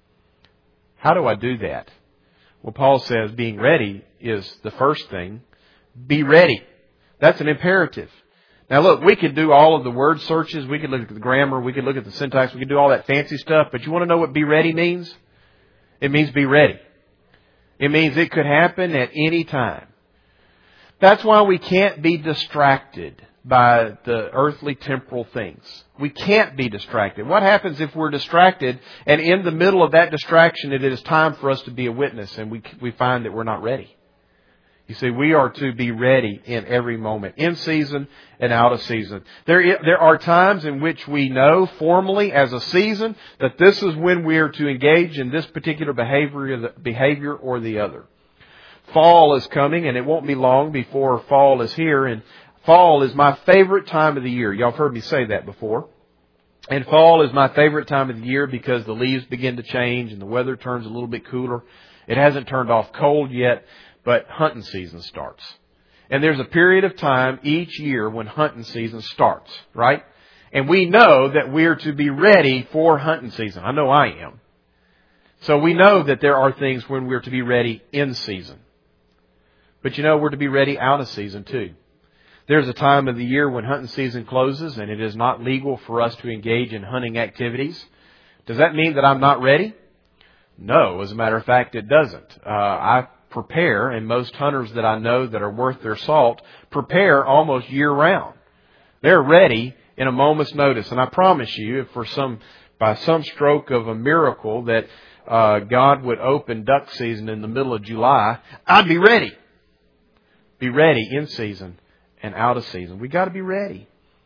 [SPEAKER 2] How do I do that? Well, Paul says being ready is the first thing. Be ready. That's an imperative. Now look, we could do all of the word searches, we could look at the grammar, we could look at the syntax, we could do all that fancy stuff, but you want to know what be ready means? It means be ready. It means it could happen at any time. That's why we can't be distracted by the earthly temporal things. We can't be distracted. What happens if we're distracted and in the middle of that distraction it is time for us to be a witness and we we find that we're not ready? You see, we are to be ready in every moment, in season and out of season. There, there are times in which we know formally as a season that this is when we are to engage in this particular behavior, behavior or the other. Fall is coming, and it won't be long before fall is here. And fall is my favorite time of the year. Y'all have heard me say that before. And fall is my favorite time of the year because the leaves begin to change and the weather turns a little bit cooler. It hasn't turned off cold yet, but hunting season starts. And there's a period of time each year when hunting season starts, right? And we know that we're to be ready for hunting season. I know I am. So we know that there are things when we're to be ready in season. But you know, we're to be ready out of season too. There's a time of the year when hunting season closes and it is not legal for us to engage in hunting activities. Does that mean that I'm not ready? No, as a matter of fact, it doesn't. Uh, I prepare, and most hunters that I know that are worth their salt prepare almost year round. They're ready in a moment's notice. And I promise you, if for some, by some stroke of a miracle that uh, God would open duck season in the middle of July, I'd be ready. Be ready in season and out of season. We got to be ready.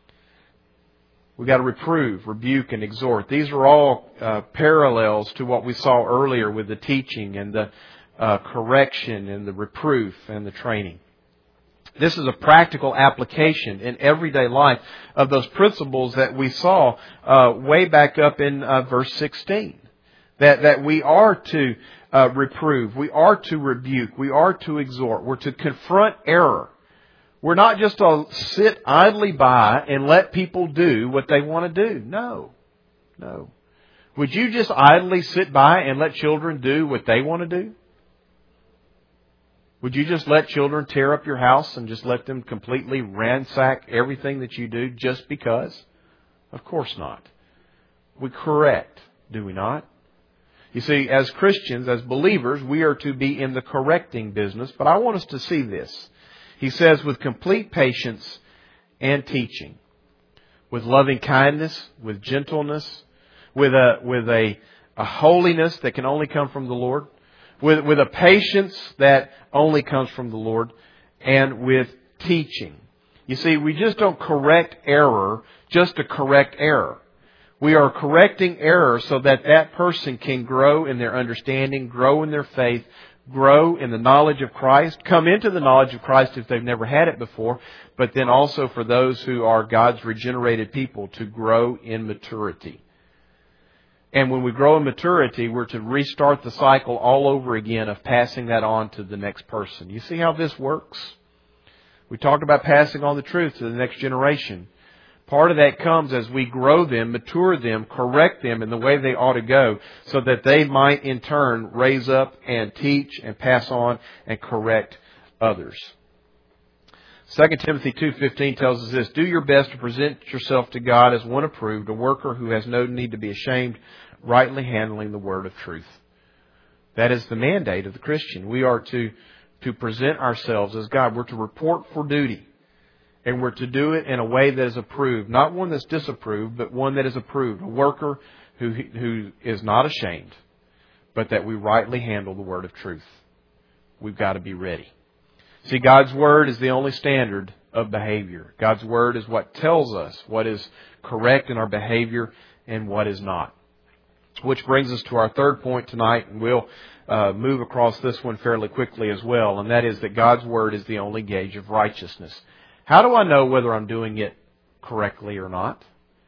[SPEAKER 2] We got to reprove, rebuke, and exhort. These are all uh, parallels to what we saw earlier with the teaching and the uh, correction and the reproof and the training. This is a practical application in everyday life of those principles that we saw uh, way back up in uh, verse sixteen. That that we are to uh, reprove, we are to rebuke, we are to exhort, we're to confront error. We're not just to sit idly by and let people do what they want to do. No. No. Would you just idly sit by and let children do what they want to do? Would you just let children tear up your house and just let them completely ransack everything that you do just because? Of course not. We correct, do we not? You see, as Christians, as believers, we are to be in the correcting business, but I want us to see this. He says, with complete patience and teaching, with loving kindness, with gentleness, with a with a, a holiness that can only come from the Lord, with with a patience that only comes from the Lord, and with teaching. You see, we just don't correct error just to correct error. We are correcting error so that that person can grow in their understanding, grow in their faith, grow in the knowledge of Christ, come into the knowledge of Christ if they've never had it before, but then also for those who are God's regenerated people to grow in maturity. And when we grow in maturity, we're to restart the cycle all over again of passing that on to the next person. You see how this works? We talked about passing on the truth to the next generation. Part of that comes as we grow them, mature them, correct them in the way they ought to go so that they might in turn raise up and teach and pass on and correct others. Second Timothy two fifteen tells us this, do your best to present yourself to God as one approved, a worker who has no need to be ashamed, rightly handling the word of truth. That is the mandate of the Christian. We are to, to present ourselves as God. We're to report for duty. And we're to do it in a way that is approved. Not one that's disapproved, but one that is approved. A worker who who is not ashamed, but that we rightly handle the word of truth. We've got to be ready. See, God's word is the only standard of behavior. God's word is what tells us what is correct in our behavior and what is not. Which brings us to our third point tonight, and we'll uh, move across this one fairly quickly as well, and that is that God's word is the only gauge of righteousness. How do I know whether I'm doing it correctly or not?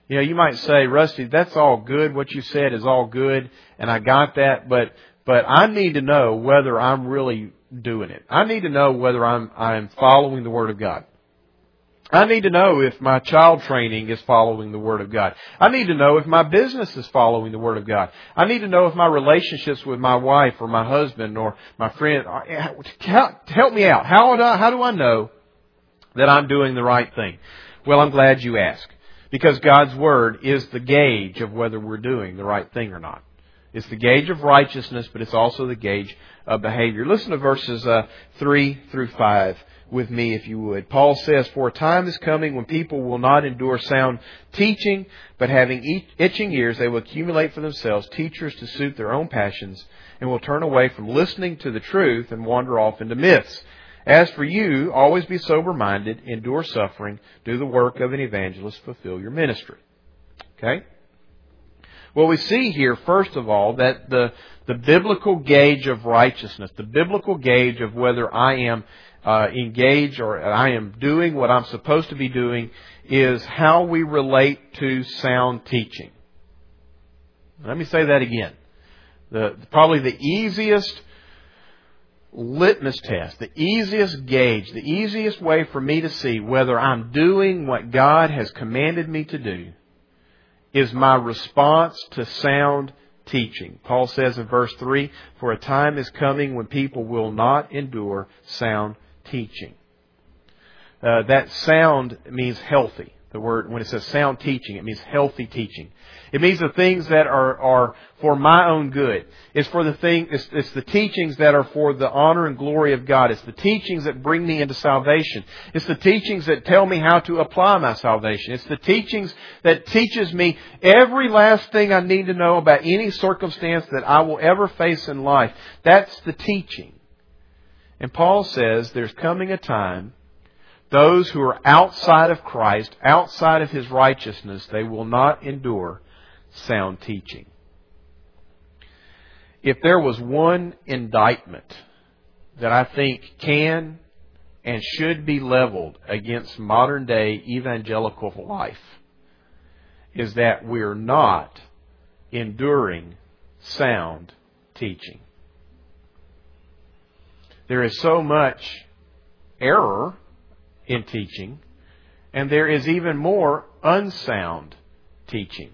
[SPEAKER 2] You know, you might say, Rusty, that's all good. What you said is all good, and I got that, but but I need to know whether I'm really doing it. I need to know whether I'm I'm following the Word of God. I need to know if my child training is following the Word of God. I need to know if my business is following the Word of God. I need to know if my relationships with my wife or my husband or my friend, help me out. How do I, how do I know that I'm doing the right thing? Well, I'm glad you asked. Because God's Word is the gauge of whether we're doing the right thing or not. It's the gauge of righteousness, but it's also the gauge of behavior. Listen to verses uh, three through five with me, if you would. Paul says, "For a time is coming when people will not endure sound teaching, but having itching ears, they will accumulate for themselves teachers to suit their own passions, and will turn away from listening to the truth and wander off into myths. As for you, always be sober-minded, endure suffering, do the work of an evangelist, fulfill your ministry." Okay? Well, we see here, first of all, that the, the biblical gauge of righteousness, the biblical gauge of whether I am uh, engaged or I am doing what I'm supposed to be doing, is how we relate to sound teaching. Let me say that again. The, probably the easiest litmus test, the easiest gauge, the easiest way for me to see whether I'm doing what God has commanded me to do is my response to sound teaching. Paul says in verse three, "For a time is coming when people will not endure sound teaching." Uh, that sound means healthy. The word, when it says sound teaching, it means healthy teaching. It means the things that are, are for my own good. It's for the thing, it's, it's the teachings that are for the honor and glory of God. It's the teachings that bring me into salvation. It's the teachings that tell me how to apply my salvation. It's the teachings that teaches me every last thing I need to know about any circumstance that I will ever face in life. That's the teaching. And Paul says there's coming a time, those who are outside of Christ, outside of His righteousness, they will not endure sound teaching. If there was one indictment that I think can and should be leveled against modern day evangelical life, is that we're not enduring sound teaching. There is so much error in teaching, and there is even more unsound teaching.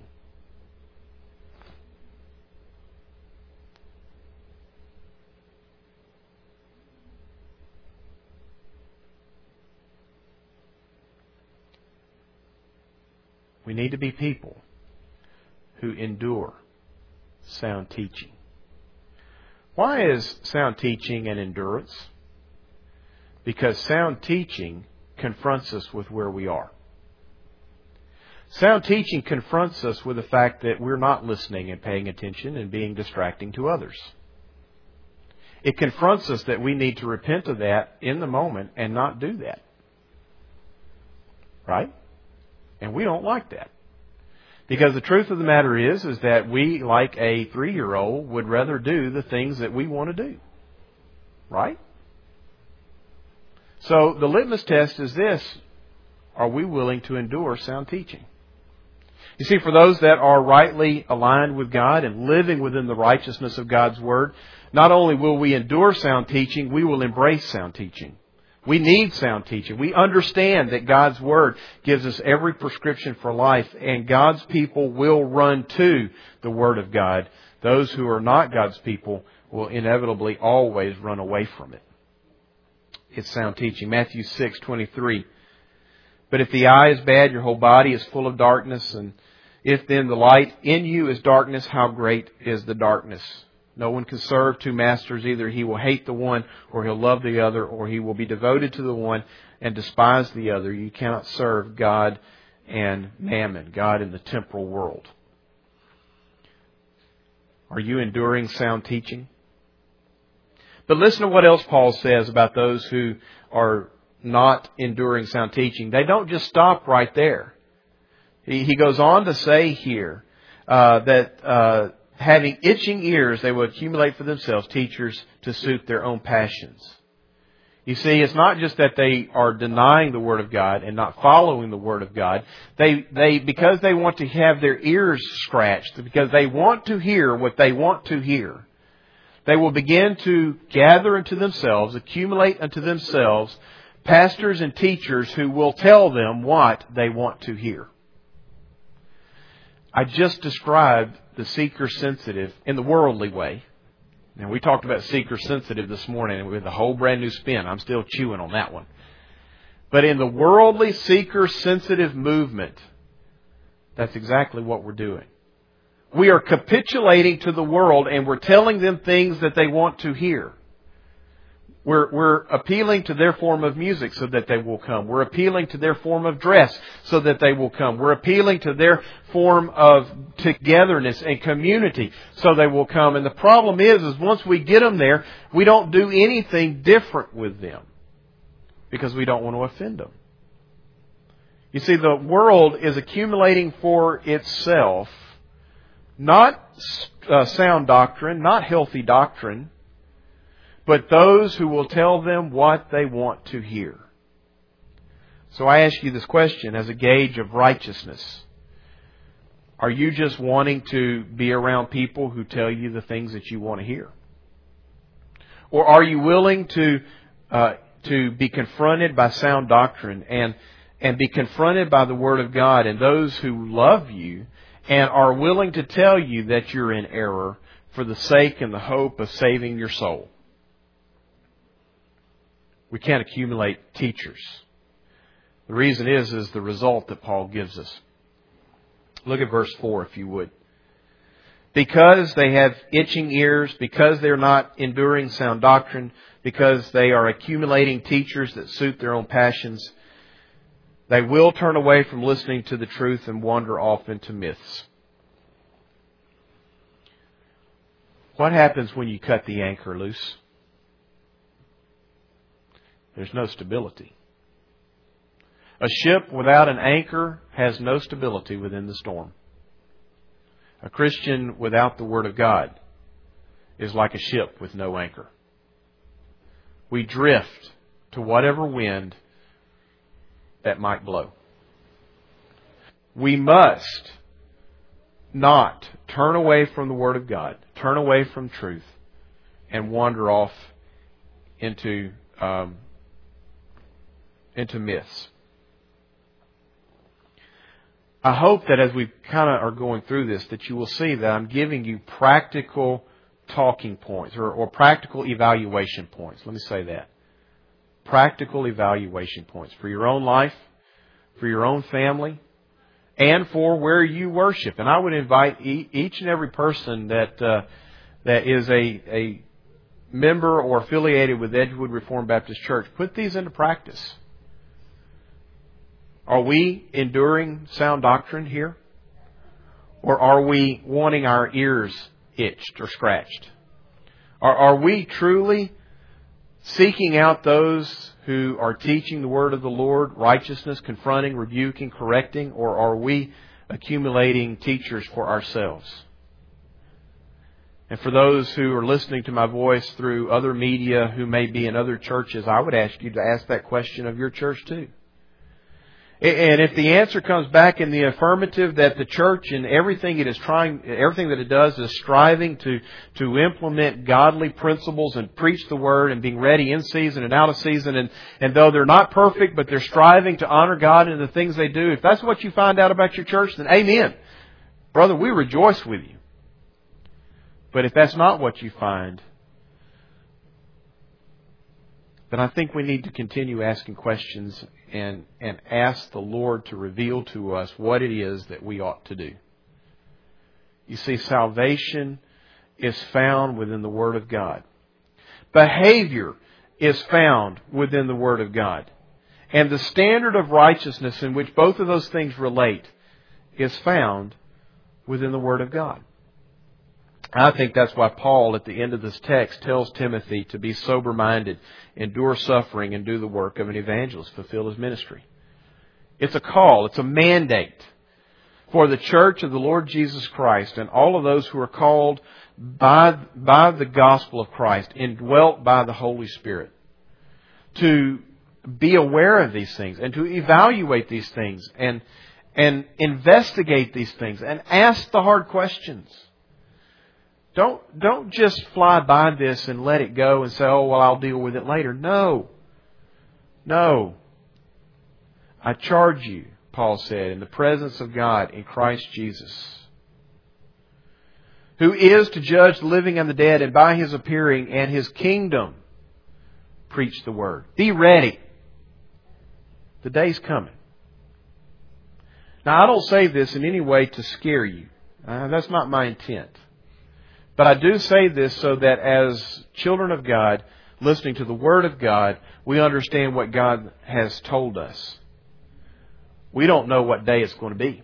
[SPEAKER 2] We need to be people who endure sound teaching. Why is sound teaching an endurance? Because sound teaching confronts us with where we are. Sound teaching confronts us with the fact that we're not listening and paying attention and being distracting to others. It confronts us that we need to repent of that in the moment and not do that. Right? And we don't like that. Because the truth of the matter is, is that we, like a three-year-old, would rather do the things that we want to do. Right? So the litmus test is this: are we willing to endure sound teaching? You see, for those that are rightly aligned with God and living within the righteousness of God's Word, not only will we endure sound teaching, we will embrace sound teaching. We need sound teaching. We understand that God's Word gives us every prescription for life, and God's people will run to the Word of God. Those who are not God's people will inevitably always run away from it. It's sound teaching. Matthew six twenty-three. "But if the eye is bad, your whole body is full of darkness. And if then the light in you is darkness, how great is the darkness? No one can serve two masters. Either he will hate the one, or he'll love the other, or he will be devoted to the one and despise the other. You cannot serve God and mammon," God in the temporal world. Are you enduring sound teaching? But listen to what else Paul says about those who are not enduring sound teaching. They don't just stop right there. He, he goes on to say here uh, that uh, having itching ears, they will accumulate for themselves teachers to suit their own passions. You see, it's not just that they are denying the Word of God and not following the Word of God. They, they, because they want to have their ears scratched, because they want to hear what they want to hear, they will begin to gather unto themselves, accumulate unto themselves, pastors and teachers who will tell them what they want to hear. I just described the seeker-sensitive in the worldly way. And we talked about seeker-sensitive this morning with a whole brand new spin. I'm still chewing on that one. But in the worldly seeker-sensitive movement, that's exactly what we're doing. We are capitulating to the world and we're telling them things that they want to hear. We're, we're appealing to their form of music so that they will come. We're appealing to their form of dress so that they will come. We're appealing to their form of togetherness and community so they will come. And the problem is, is once we get them there, we don't do anything different with them because we don't want to offend them. You see, the world is accumulating for itself not uh, sound doctrine, not healthy doctrine, but those who will tell them what they want to hear. So I ask you this question as a gauge of righteousness. Are you just wanting to be around people who tell you the things that you want to hear? Or are you willing to uh, to be confronted by sound doctrine and, and be confronted by the Word of God and those who love you and are willing to tell you that you're in error for the sake and the hope of saving your soul? We can't accumulate teachers. The reason is, is the result that Paul gives us. Look at verse four, if you would. Because they have itching ears, because they're not enduring sound doctrine, because they are accumulating teachers that suit their own passions, they will turn away from listening to the truth and wander off into myths. What happens when you cut the anchor loose? There's no stability. A ship without an anchor has no stability within the storm. A Christian without the Word of God is like a ship with no anchor. We drift to whatever wind that might blow. We must not turn away from the Word of God, turn away from truth, and wander off into um, into myths. I hope that as we kind of are going through this, that you will see that I'm giving you practical talking points or, or practical evaluation points. Let me say that. Practical evaluation points for your own life, for your own family, and for where you worship. And I would invite e- each and every person that uh, that is a, a member or affiliated with Edgewood Reformed Baptist Church, put these into practice. Are we enduring sound doctrine here? Or are we wanting our ears itched or scratched? Are, are we truly seeking out those who are teaching the Word of the Lord, righteousness, confronting, rebuking, correcting? Or are we accumulating teachers for ourselves? And for those who are listening to my voice through other media who may be in other churches, I would ask you to ask that question of your church too. And if the answer comes back in the affirmative that the church and everything it is trying, everything that it does is striving to, to implement godly principles and preach the Word and being ready in season and out of season, and, and though they're not perfect, but they're striving to honor God in the things they do, if that's what you find out about your church, then amen. Brother, we rejoice with you. But if that's not what you find, then I think we need to continue asking questions and, and ask the Lord to reveal to us what it is that we ought to do. You see, salvation is found within the Word of God. Behavior is found within the Word of God. And the standard of righteousness in which both of those things relate is found within the Word of God. I think that's why Paul, at the end of this text, tells Timothy to be sober-minded, endure suffering, and do the work of an evangelist, fulfill his ministry. It's a call, it's a mandate for the church of the Lord Jesus Christ and all of those who are called by, by the gospel of Christ, indwelt by the Holy Spirit, to be aware of these things and to evaluate these things and and investigate these things and ask the hard questions. Don't don't just fly by this and let it go and say, oh, well, I'll deal with it later. No. No. I charge you, Paul said, in the presence of God in Christ Jesus, who is to judge the living and the dead, and by His appearing and His kingdom, preach the word. Be ready. The day's coming. Now, I don't say this in any way to scare you. Uh, that's not my intent. But I do say this so that as children of God, listening to the Word of God, we understand what God has told us. We don't know what day it's going to be.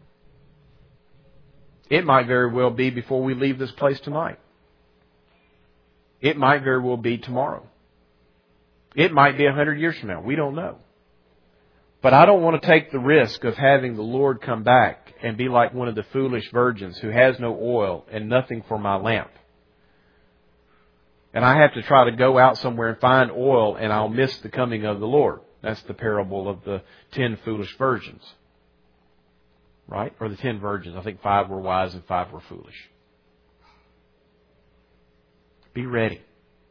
[SPEAKER 2] It might very well be before we leave this place tonight. It might very well be tomorrow. It might be a hundred years from now. We don't know. But I don't want to take the risk of having the Lord come back and be like one of the foolish virgins who has no oil and nothing for my lamp. And I have to try to go out somewhere and find oil, and I'll miss the coming of the Lord. That's the parable of the ten foolish virgins. Right? Or the ten virgins. I think five were wise and five were foolish. Be ready.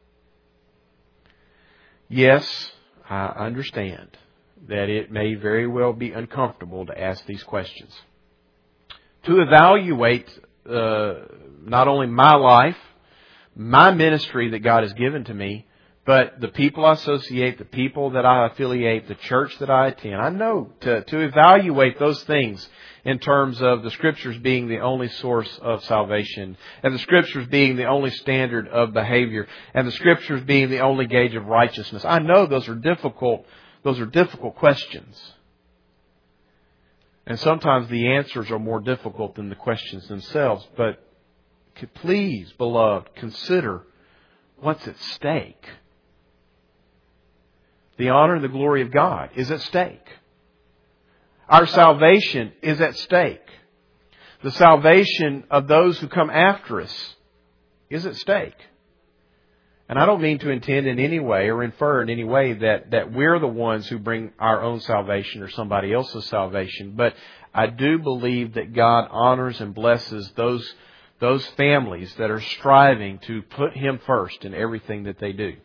[SPEAKER 2] Yes, I understand that it may very well be uncomfortable to ask these questions. To evaluate uh, not only my life, my ministry that God has given to me, but the people I associate, the people that I affiliate, the church that I attend. I know to, to evaluate those things in terms of the Scriptures being the only source of salvation, and the Scriptures being the only standard of behavior, and the Scriptures being the only gauge of righteousness. I know those are difficult, those are difficult questions. And sometimes the answers are more difficult than the questions themselves. But please, beloved, consider what's at stake. The honor and the glory of God is at stake. Our salvation is at stake. The salvation of those who come after us is at stake. And I don't mean to intend in any way or infer in any way that, that we're the ones who bring our own salvation or somebody else's salvation. But I do believe that God honors and blesses those, those families that are striving to put Him first in everything that they do.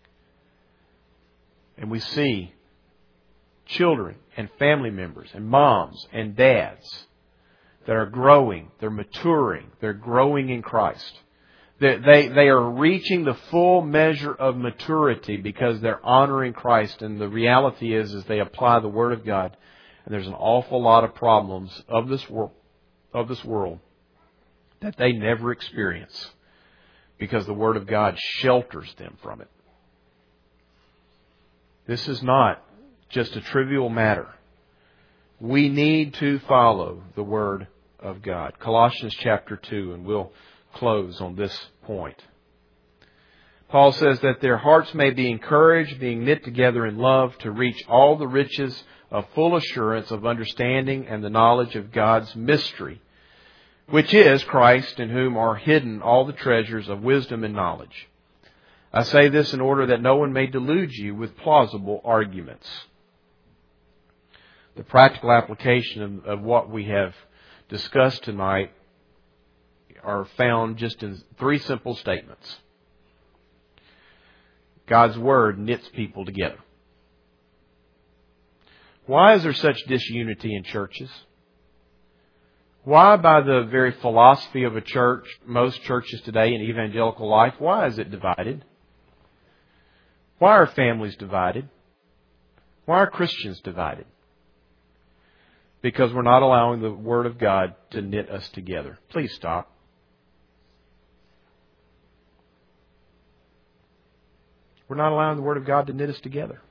[SPEAKER 2] And we see children and family members and moms and dads that are growing, they're maturing, they're growing in Christ. They, they, they are reaching the full measure of maturity because they're honoring Christ. And the reality is, is they apply the Word of God. And there's an awful lot of problems of this world, of this world that they never experience because the Word of God shelters them from it. This is not just a trivial matter. We need to follow the Word of God. Colossians chapter two, and we'll close on this point. Paul says that their hearts may be encouraged, being knit together in love, to reach all the riches of full assurance of understanding and the knowledge of God's mystery, which is Christ, in whom are hidden all the treasures of wisdom and knowledge. I say this in order that no one may delude you with plausible arguments. The practical application of, of what we have discussed tonight are found just in three simple statements. God's Word knits people together. Why is there such disunity in churches? Why, by the very philosophy of a church, most churches today in evangelical life, why is it divided? Why are families divided? Why are Christians divided? Because we're not allowing the Word of God to knit us together. Please stop. We're not allowing the Word of God to knit us together.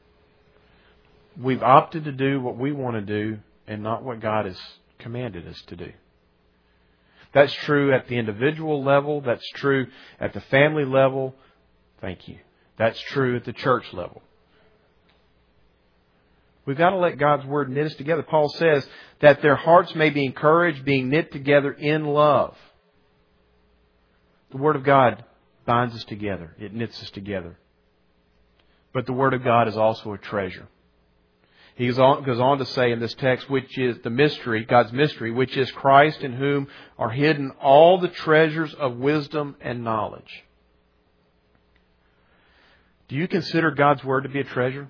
[SPEAKER 2] We've opted to do what we want to do and not what God has commanded us to do. That's true at the individual level. That's true at the family level. Thank you. That's true at the church level. We've got to let God's Word knit us together. Paul says that their hearts may be encouraged, being knit together in love. The Word of God binds us together. It knits us together. But the Word of God is also a treasure. He goes on, goes on to say in this text, which is the mystery, God's mystery, which is Christ, in whom are hidden all the treasures of wisdom and knowledge. Do you consider God's Word to be a treasure?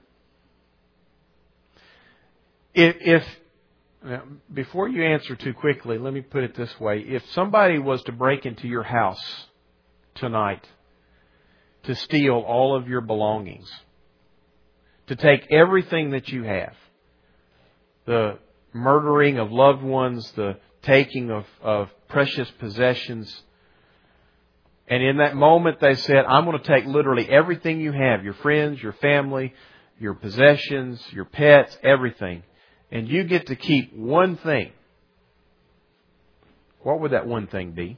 [SPEAKER 2] If, if now, before you answer too quickly, let me put it this way. If somebody was to break into your house tonight to steal all of your belongings, to take everything that you have, the murdering of loved ones, the taking of, of precious possessions, and in that moment they said, I'm going to take literally everything you have, your friends, your family, your possessions, your pets, everything, and you get to keep one thing. What would that one thing be?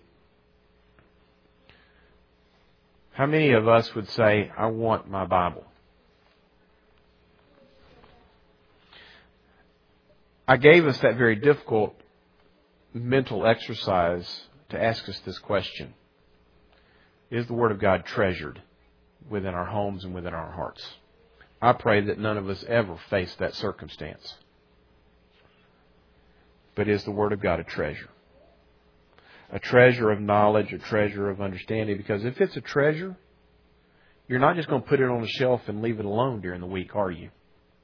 [SPEAKER 2] How many of us would say, I want my Bible? I gave us that very difficult mental exercise to ask us this question. Is the Word of God treasured within our homes and within our hearts? I pray that none of us ever face that circumstance. But is the Word of God a treasure? A treasure of knowledge, a treasure of understanding. Because if it's a treasure, you're not just going to put it on a shelf and leave it alone during the week, are you?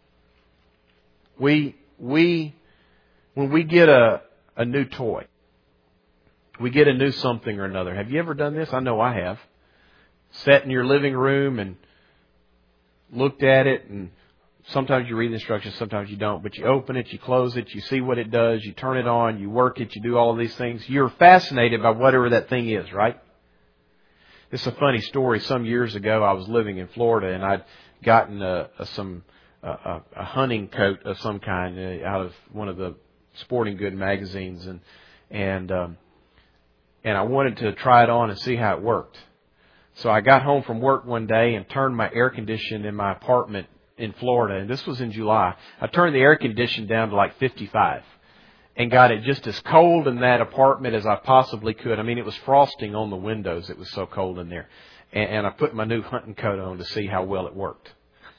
[SPEAKER 2] We, we, when we get a, a new toy, we get a new something or another. Have you ever done this? I know I have. Sat in your living room and looked at it, and sometimes you read the instructions, sometimes you don't. But you open it, you close it, you see what it does, you turn it on, you work it, you do all of these things. You're fascinated by whatever that thing is, right? It's a funny story. Some years ago, I was living in Florida, and I'd gotten a, a, some a, a hunting coat of some kind uh, out of one of the sporting good magazines, and and um, and I wanted to try it on and see how it worked. So I got home from work one day and turned my air condition in my apartment in Florida, and this was in July. I turned the air condition down to like fifty-five and got it just as cold in that apartment as I possibly could. I mean, it was frosting on the windows. It was so cold in there. And, and I put my new hunting coat on to see how well it worked.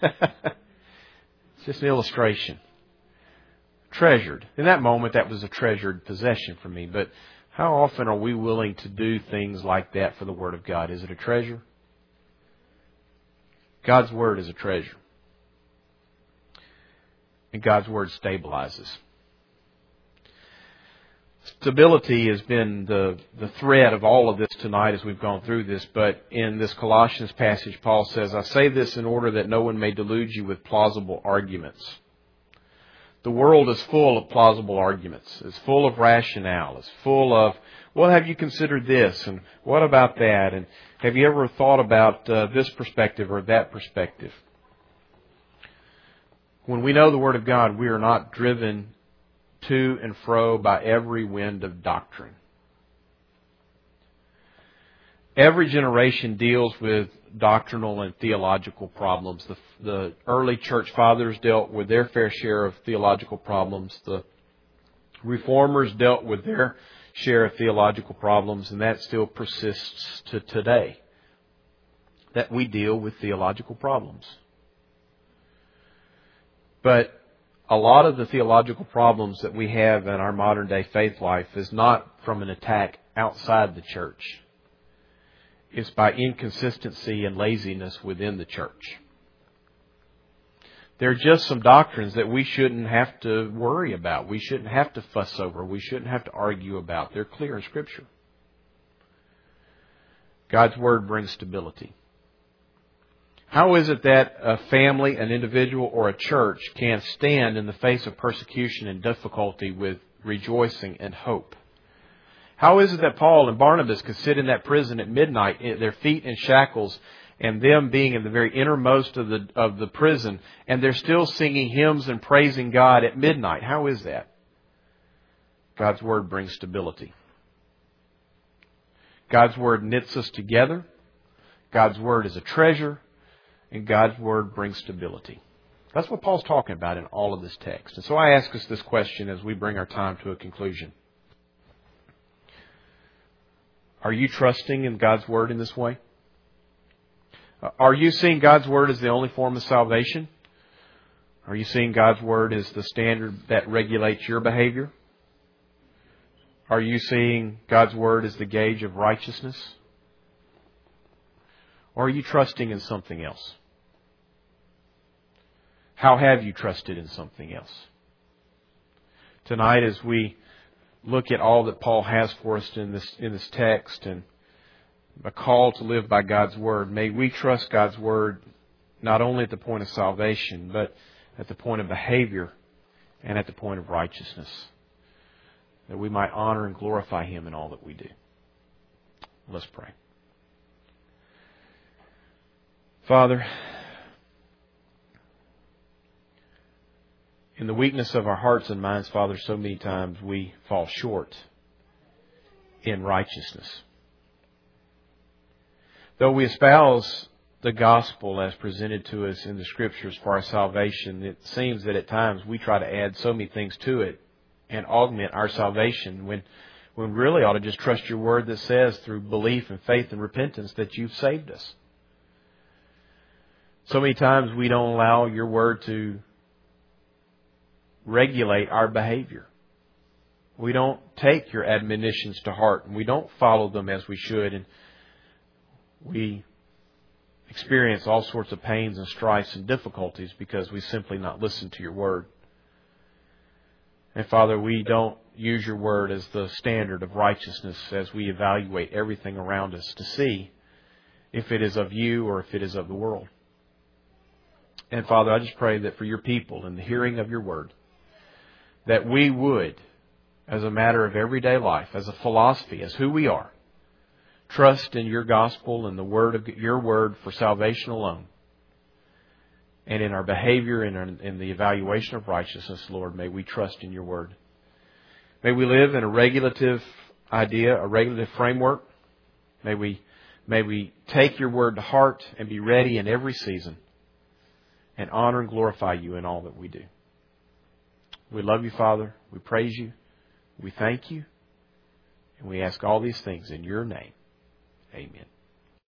[SPEAKER 2] It's just an illustration. Treasured. In that moment, that was a treasured possession for me. But how often are we willing to do things like that for the Word of God? Is it a treasure? God's Word is a treasure. And God's Word stabilizes. Stability has been the, the thread of all of this tonight as we've gone through this. But in this Colossians passage, Paul says, I say this in order that no one may delude you with plausible arguments. The world is full of plausible arguments. It's full of rationale. It's full of, well, have you considered this? And what about that? And have you ever thought about uh, this perspective or that perspective? When we know the Word of God, we are not driven to and fro by every wind of doctrine. Every generation deals with doctrinal and theological problems. The, the early church fathers dealt with their fair share of theological problems. The reformers dealt with their share of theological problems, and that still persists to today. That we deal with theological problems. But a lot of the theological problems that we have in our modern day faith life is not from an attack outside the church. It's by inconsistency and laziness within the church. There are just some doctrines that we shouldn't have to worry about. We shouldn't have to fuss over. We shouldn't have to argue about. They're clear in Scripture. God's Word brings stability. How is it that a family, an individual, or a church can stand in the face of persecution and difficulty with rejoicing and hope? How is it that Paul and Barnabas could sit in that prison at midnight, their feet in shackles, and them being in the very innermost of the of the prison, and they're still singing hymns and praising God at midnight? How is that? God's Word brings stability. God's Word knits us together. God's Word is a treasure. And God's Word brings stability. That's what Paul's talking about in all of this text. And so I ask us this question as we bring our time to a conclusion. Are you trusting in God's Word in this way? Are you seeing God's Word as the only form of salvation? Are you seeing God's Word as the standard that regulates your behavior? Are you seeing God's Word as the gauge of righteousness? Or are you trusting in something else? How have you trusted in something else? Tonight, as we look at all that Paul has for us in this in this text and a call to live by God's Word, may we trust God's Word not only at the point of salvation, but at the point of behavior and at the point of righteousness, that we might honor and glorify Him in all that we do. Let's pray. Father, in the weakness of our hearts and minds, Father, so many times we fall short in righteousness. Though we espouse the gospel as presented to us in the Scriptures for our salvation, it seems that at times we try to add so many things to it and augment our salvation when, when we really ought to just trust your word that says through belief and faith and repentance that you've saved us. So many times we don't allow your word to regulate our behavior. We don't take your admonitions to heart, and we don't follow them as we should, and we experience all sorts of pains and strifes and difficulties because we simply not listen to your word. And Father, we don't use your word as the standard of righteousness as we evaluate everything around us to see if it is of you or if it is of the world. And Father, I just pray that for your people in the hearing of your word, that we would, as a matter of everyday life, as a philosophy, as who we are, trust in your gospel and the word of your word for salvation alone. And in our behavior and in the evaluation of righteousness, Lord, may we trust in your word. May we live in a regulative idea, a regulative framework. May we, may we take your word to heart and be ready in every season and honor and glorify you in all that we do. We love you, Father. We praise you. We thank you. And we ask all these things in your name. Amen.